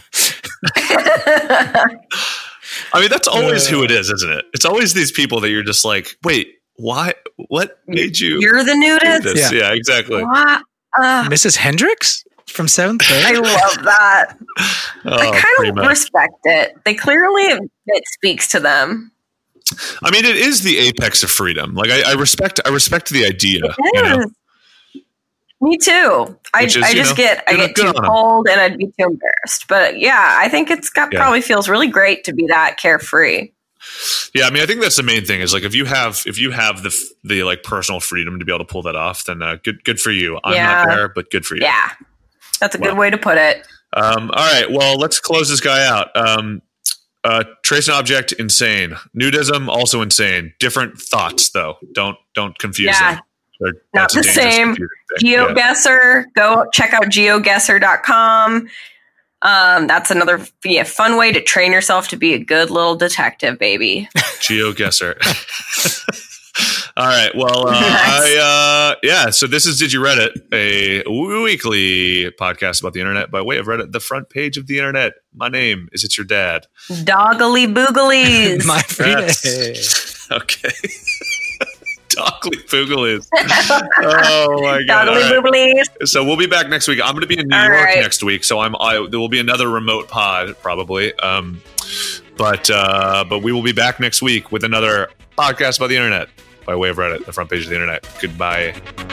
I mean, that's always Uh, who it is, isn't it? It's always these people that you're just like, wait, why? What made you You're the do nudist? this? Yeah. Yeah, exactly. What? Uh, Missus Hendricks from seventh I grade. love that. Oh, I kind pretty of much. respect it. They clearly, it speaks to them. I mean, it is the apex of freedom. Like, I, I respect, I respect the idea. It You know? is. Me too. I, Which is, I you just know, get I good- get good too on 'em. cold and I'd be too embarrassed. But yeah, I think it's got Yeah. probably feels really great to be that carefree. Yeah, I mean, I think that's the main thing. Is like if you have if you have the f- the like personal freedom to be able to pull that off, then uh, good good for you. I'm Yeah. not there, but good for you. Yeah, that's a good Wow. way to put it. Um, all right. Well, let's close this guy out. Um, uh, trace an object, insane. Nudism, also insane. Different thoughts, though. Don't don't confuse Yeah. them. They're- Not that's a the dangerous, same. confusing thing. Yeah. GeoGuessr, go check out geoguessr dot com. Um, that's another yeah, fun way to train yourself to be a good little detective, baby. GeoGuessr. All right. Well, uh, Nice. I uh, yeah. So this is Did You Reddit, a weekly podcast about the internet by way of Reddit, the front page of the internet. My name is It's Your Dad. Doggly boogalies. My Frida. Yes. Okay. Doggly Boogalies. Oh my god! Doggly All right. boogalies. So we'll be back next week. I'm going to be in New All York right. next week, so I'm. I, there will be another remote pod probably. Um, but uh, but we will be back next week with another podcast about the internet by way of Reddit, the front page of the internet. Goodbye.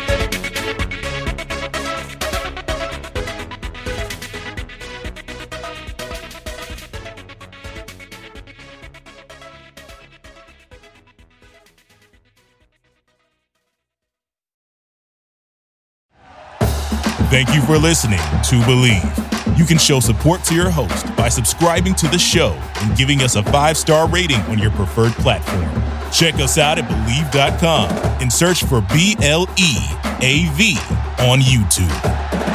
Thank you for listening to Believe. You can show support to your host by subscribing to the show and giving us a five-star rating on your preferred platform. Check us out at Believe dot com and search for B L E A V on YouTube.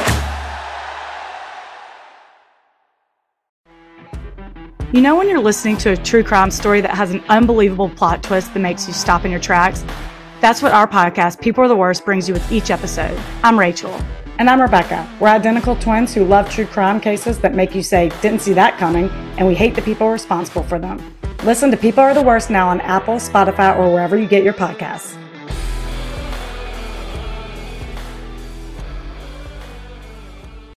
You know when you're listening to a true crime story that has an unbelievable plot twist that makes you stop in your tracks? That's what our podcast, People Are the Worst, brings you with each episode. I'm Rachel. And I'm Rebecca. We're identical twins who love true crime cases that make you say, didn't see that coming, and we hate the people responsible for them. Listen to People Are the Worst now on Apple, Spotify, or wherever you get your podcasts.